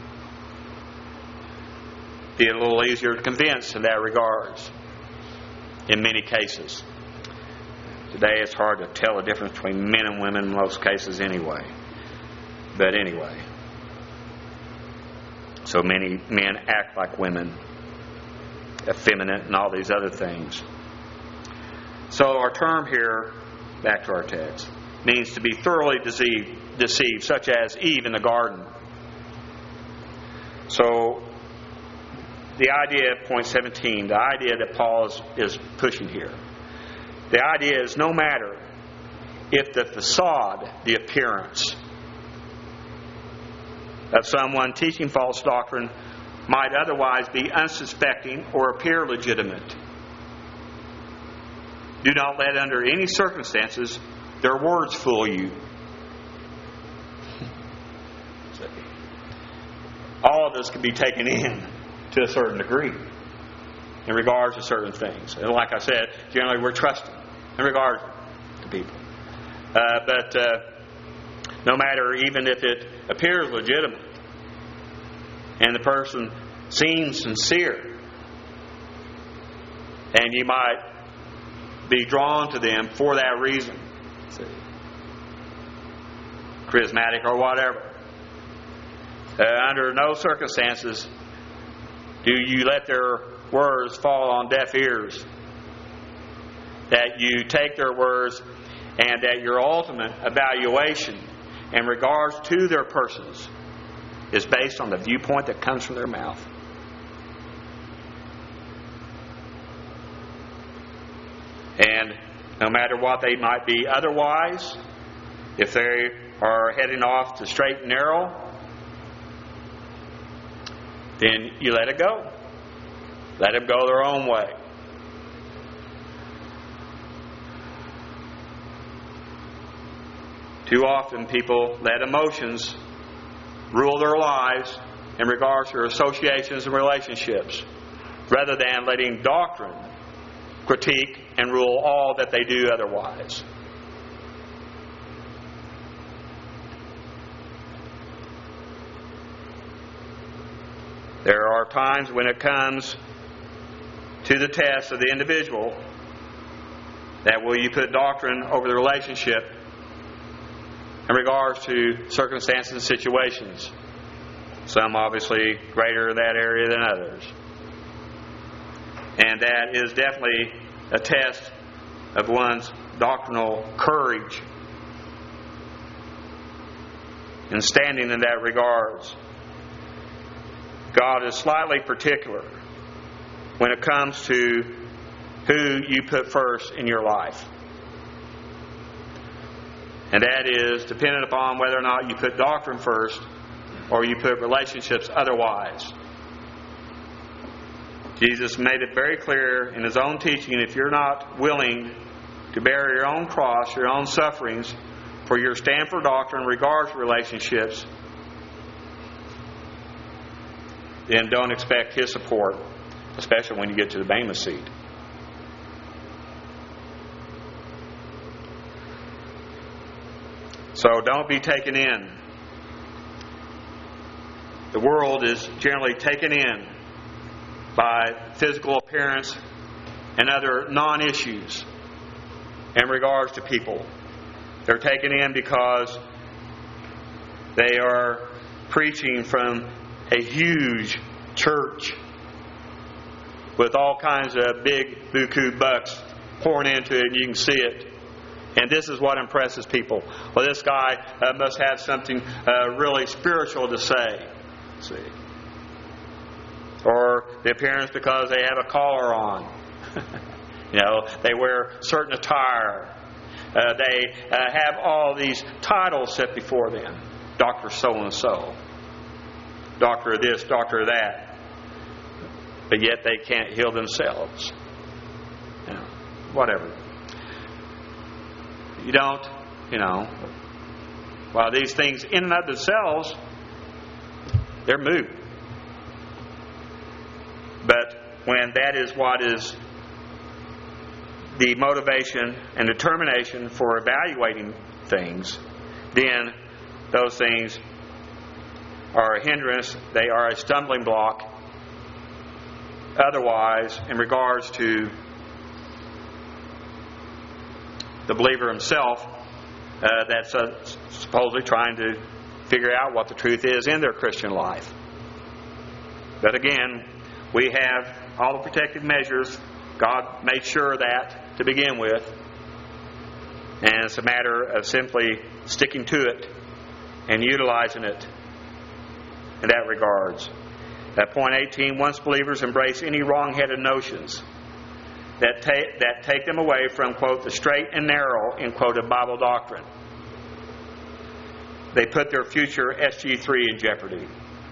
be a little easier to convince in that regards, in many cases. Today it's hard to tell the difference between men and women in most cases anyway. But anyway. So many men act like women, effeminate and all these other things. So our term here, back to our text, means to be thoroughly deceived, deceived, such as Eve in the garden. So the idea, point seventeen, the idea that Paul is, is pushing here. The idea is no matter if the facade, the appearance of someone teaching false doctrine might otherwise be unsuspecting or appear legitimate, do not let under any circumstances their words fool you. All of this can be taken in to a certain degree in regards to certain things. And like I said, generally we're trusting in regard to people. Uh, but uh, no matter, even if it appears legitimate and the person seems sincere, and you might be drawn to them for that reason, see, charismatic or whatever, uh, under no circumstances do you let their words fall on deaf ears. That you take their words and that your ultimate evaluation in regards to their persons is based on the viewpoint that comes from their mouth. And no matter what they might be otherwise, if they are heading off the straight and narrow, then you let it go. Let them go their own way. Too often people let emotions rule their lives in regards to their associations and relationships, rather than letting doctrine critique and rule all that they do otherwise. There are times when it comes to the test of the individual that will you put doctrine over the relationship in regards to circumstances and situations. Some obviously greater in that area than others. And that is definitely a test of one's doctrinal courage in standing in that regards. God is slightly particular when it comes to who you put first in your life. And that is dependent upon whether or not you put doctrine first or you put relationships otherwise. Jesus made it very clear in His own teaching, if you're not willing to bear your own cross, your own sufferings, for your stand for doctrine in regards to relationships, then don't expect His support, especially when you get to the Bema seat. So don't be taken in. The world is generally taken in by physical appearance and other non-issues in regards to people. They're taken in because they are preaching from a huge church with all kinds of big buku bucks pouring into it, and you can see it. And this is what impresses people. Well, this guy uh, must have something uh, really spiritual to say. See, or the appearance because they have a collar on. You know, they wear certain attire. Uh, they uh, have all these titles set before them. Doctor so-and-so. Doctor of this, doctor of that. But yet they can't heal themselves. You know, whatever. You don't, you know, while these things in and of themselves, they're moot. But when that is what is the motivation and determination for evaluating things, then those things are a hindrance. They are a stumbling block. Otherwise, in regards to the believer himself, uh, that's uh, supposedly trying to figure out what the truth is in their Christian life. But again, we have all the protective measures. God made sure of that to begin with. And it's a matter of simply sticking to it and utilizing it in that regards. At point eighteen, once believers embrace any wrong-headed notions that take, that take them away from, quote, the straight and narrow, end quote, of Bible doctrine, they put their future S G three in jeopardy.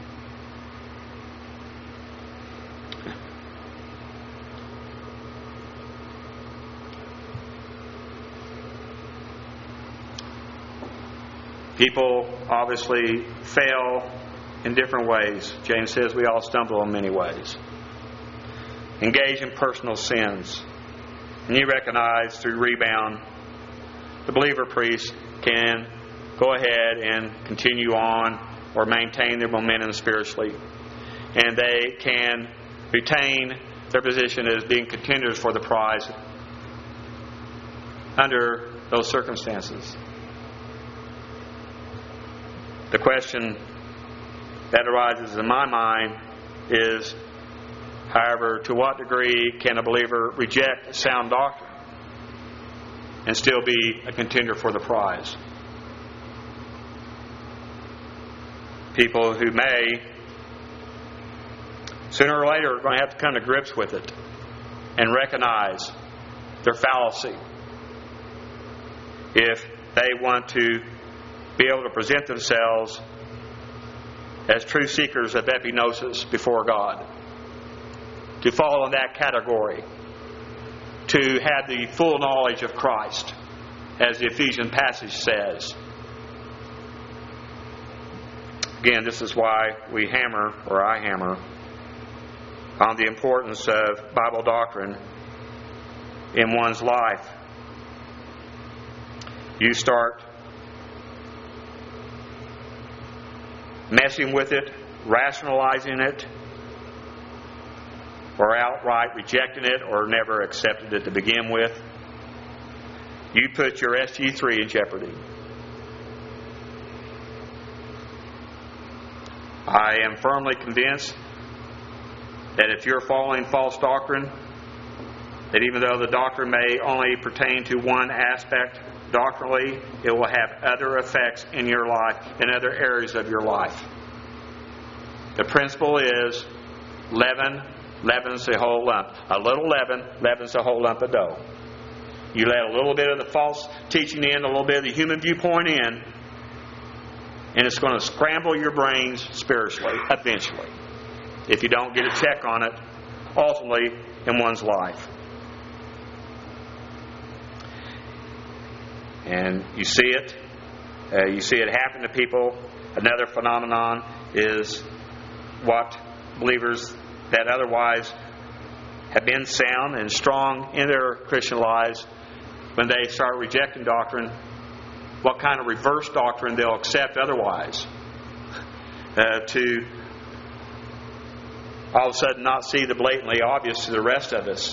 People obviously fail in different ways. James says we all stumble in many ways. Engage in personal sins. And you recognize through rebound, the believer priest can go ahead and continue on or maintain their momentum spiritually. And they can retain their position as being contenders for the prize under those circumstances. The question that arises in my mind is, however, to what degree can a believer reject sound doctrine and still be a contender for the prize? People who may, sooner or later, are going to have to come to grips with it and recognize their fallacy if they want to be able to present themselves as true seekers of epignosis before God, to fall in that category, to have the full knowledge of Christ, as the Ephesian passage says. Again, this is why we hammer, or I hammer, on the importance of Bible doctrine in one's life. You start messing with it, rationalizing it, or outright rejecting it, or never accepted it to begin with, you put your S G three in jeopardy. I am firmly convinced that if you're following false doctrine, that even though the doctrine may only pertain to one aspect doctrinally, it will have other effects in your life, in other areas of your life. The principle is leaven leavens the whole lump. A little leaven leavens the whole lump of dough. You let a little bit of the false teaching in, a little bit of the human viewpoint in, and it's going to scramble your brains spiritually, eventually, if you don't get a check on it, ultimately, in one's life. And you see it. Uh, you see it happen to people. Another phenomenon is what believers that otherwise have been sound and strong in their Christian lives, when they start rejecting doctrine, what kind of reverse doctrine they'll accept otherwise. Uh, to all of a sudden not see the blatantly obvious to the rest of us.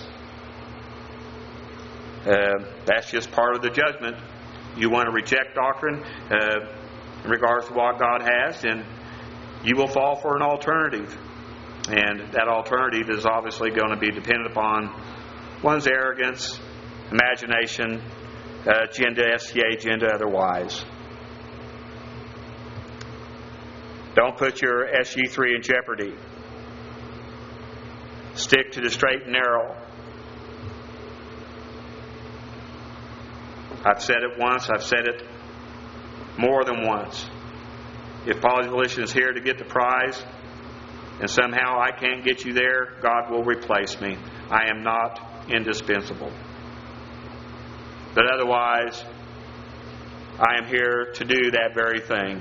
Uh, that's just part of the judgment. You want to reject doctrine uh, in regards to what God has, then you will fall for an alternative. And that alternative is obviously going to be dependent upon one's arrogance, imagination, uh, agenda, S C A agenda, otherwise. Don't put your S U three in jeopardy. Stick to the straight and narrow. I've said it once, I've said it more than once. If Paul's volition is here to get the prize, and somehow I can't get you there, God will replace me. I am not indispensable. But otherwise, I am here to do that very thing.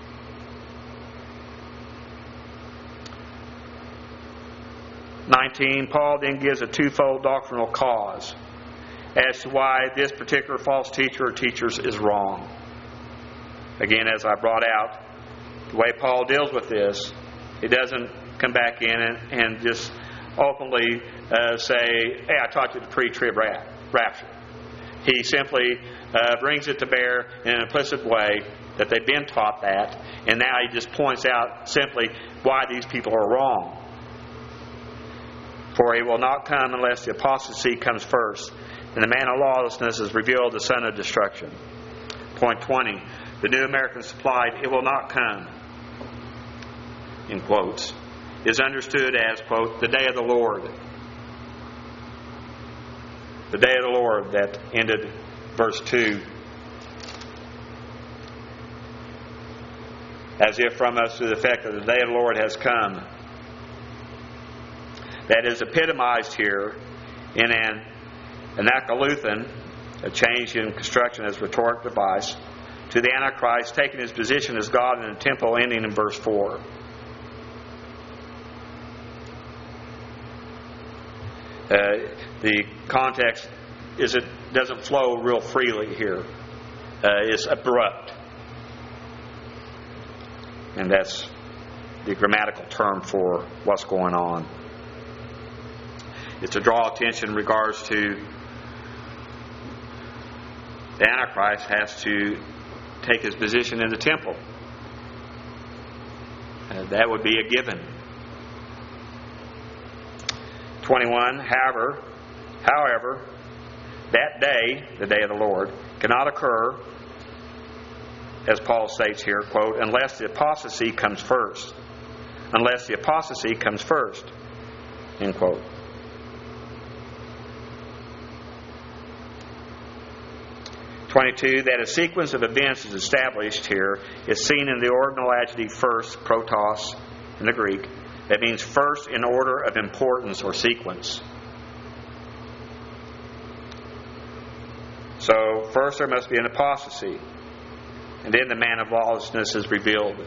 nineteen, Paul then gives a twofold doctrinal cause as to why this particular false teacher or teachers is wrong. Again, as I brought out, the way Paul deals with this, he doesn't come back in and, and just openly uh, say, hey, I taught you the pre-trib rapture. He simply uh, brings it to bear in an implicit way that they've been taught that, and now he just points out simply why these people are wrong. For he will not come unless the apostasy comes first, and the man of lawlessness is revealed, the son of destruction. Point twenty, the New American supplied, it will not come, in quotes, is understood as, quote, the day of the Lord. The day of the Lord that ended verse two. As if from us to the effect that the day of the Lord has come. That is epitomized here in an anakoluthon, a change in construction as rhetoric device, to the Antichrist taking his position as God in the temple, ending in verse four. Uh, the context is it doesn't flow real freely here. Uh, it's abrupt. And that's the grammatical term for what's going on. It's to draw attention in regards to the Antichrist has to take his position in the temple. Uh, that would be a given. twenty-one, however, however, that day, the day of the Lord, cannot occur, as Paul states here, quote, unless the apostasy comes first. Unless the apostasy comes first, end quote. twenty-two, that a sequence of events is established here is seen in the ordinal adjective first, protos, in the Greek. That means first in order of importance or sequence. So, first there must be an apostasy. And then the man of lawlessness is revealed.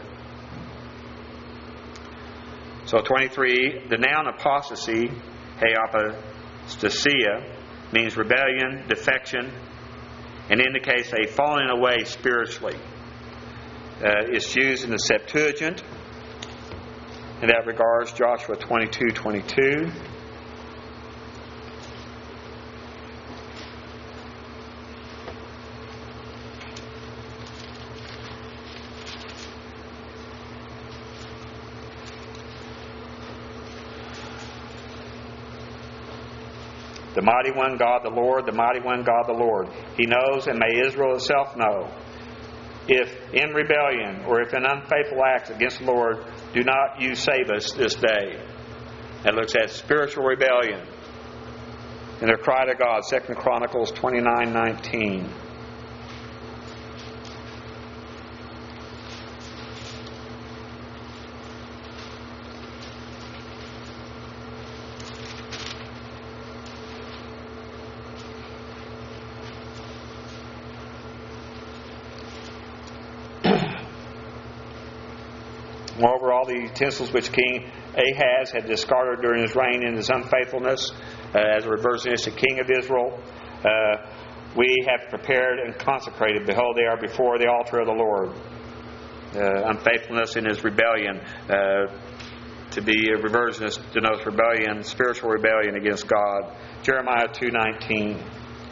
So, twenty-three, the noun apostasy, apostasia, means rebellion, defection, and indicates a falling away spiritually. Uh, it's used in the Septuagint. In that regards, Joshua twenty-two twenty-two. The mighty one, God the Lord, the mighty one, God the Lord. He knows, and may Israel itself know, if in rebellion or if in unfaithful acts against the Lord, do not you save us this day. That looks at spiritual rebellion. And their cry to God, Second Chronicles twenty-nine nineteen. Moreover, all the utensils which King Ahaz had discarded during his reign in his unfaithfulness, uh, as a reversionist king of Israel, uh, we have prepared and consecrated. Behold, they are before the altar of the Lord. Uh, unfaithfulness in his rebellion. Uh, to be a reversionist denotes rebellion, spiritual rebellion against God. Jeremiah two nineteen.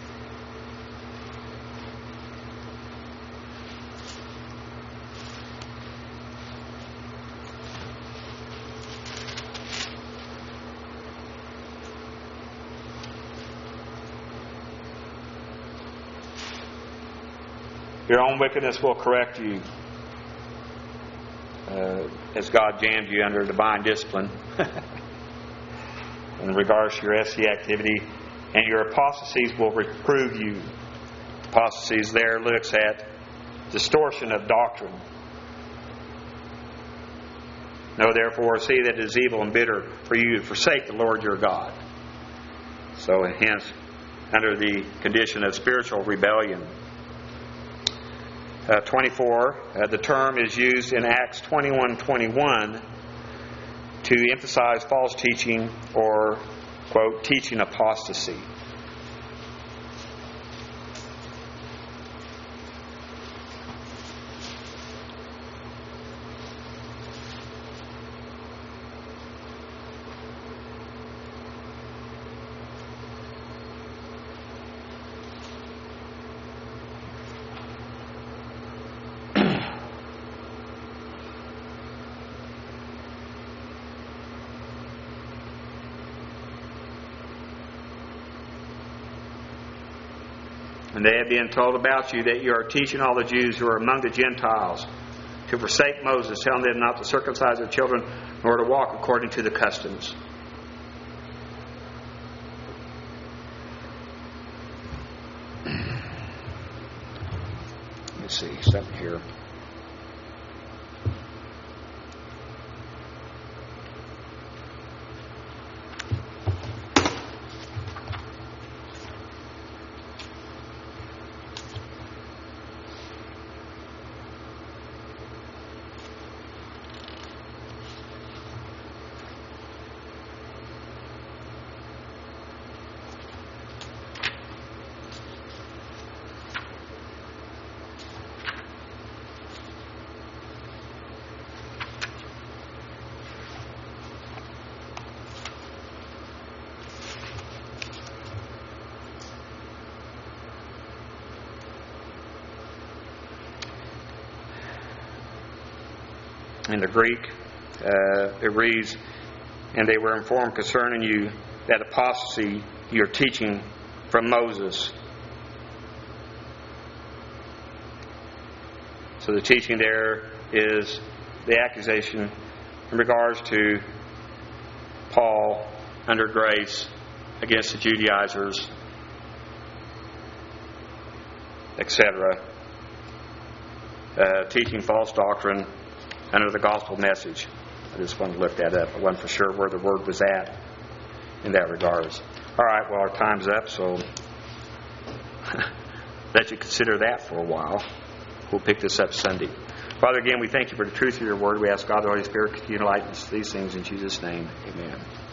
Your own wickedness will correct you. Uh, as God jams you under divine discipline in regards to your S C activity, and your apostasies will reprove you. Apostasies there looks at distortion of doctrine. Know therefore, see that it is evil and bitter for you to forsake the Lord your God. So hence, under the condition of spiritual rebellion. Uh, twenty-four, uh, the term is used in Acts twenty-one twenty-one to emphasize false teaching or, quote, teaching apostasy. And they have been told about you that you are teaching all the Jews who are among the Gentiles to forsake Moses, telling them not to circumcise their children, nor to walk according to the customs. Let me see something here. In the Greek, uh, it reads, and they were informed concerning you that apostasy you're teaching from Moses. So the teaching there is the accusation in regards to Paul under grace against the Judaizers, et cetera. Uh, teaching false doctrine under the gospel message. I just wanted to look that up. I wasn't for sure where the word was at in that regards. All right, well, our time's up, so let you consider that for a while. We'll pick this up Sunday. Father, again, we thank you for the truth of your word. We ask God, the Holy Spirit, to enlighten us these things in Jesus' name. Amen.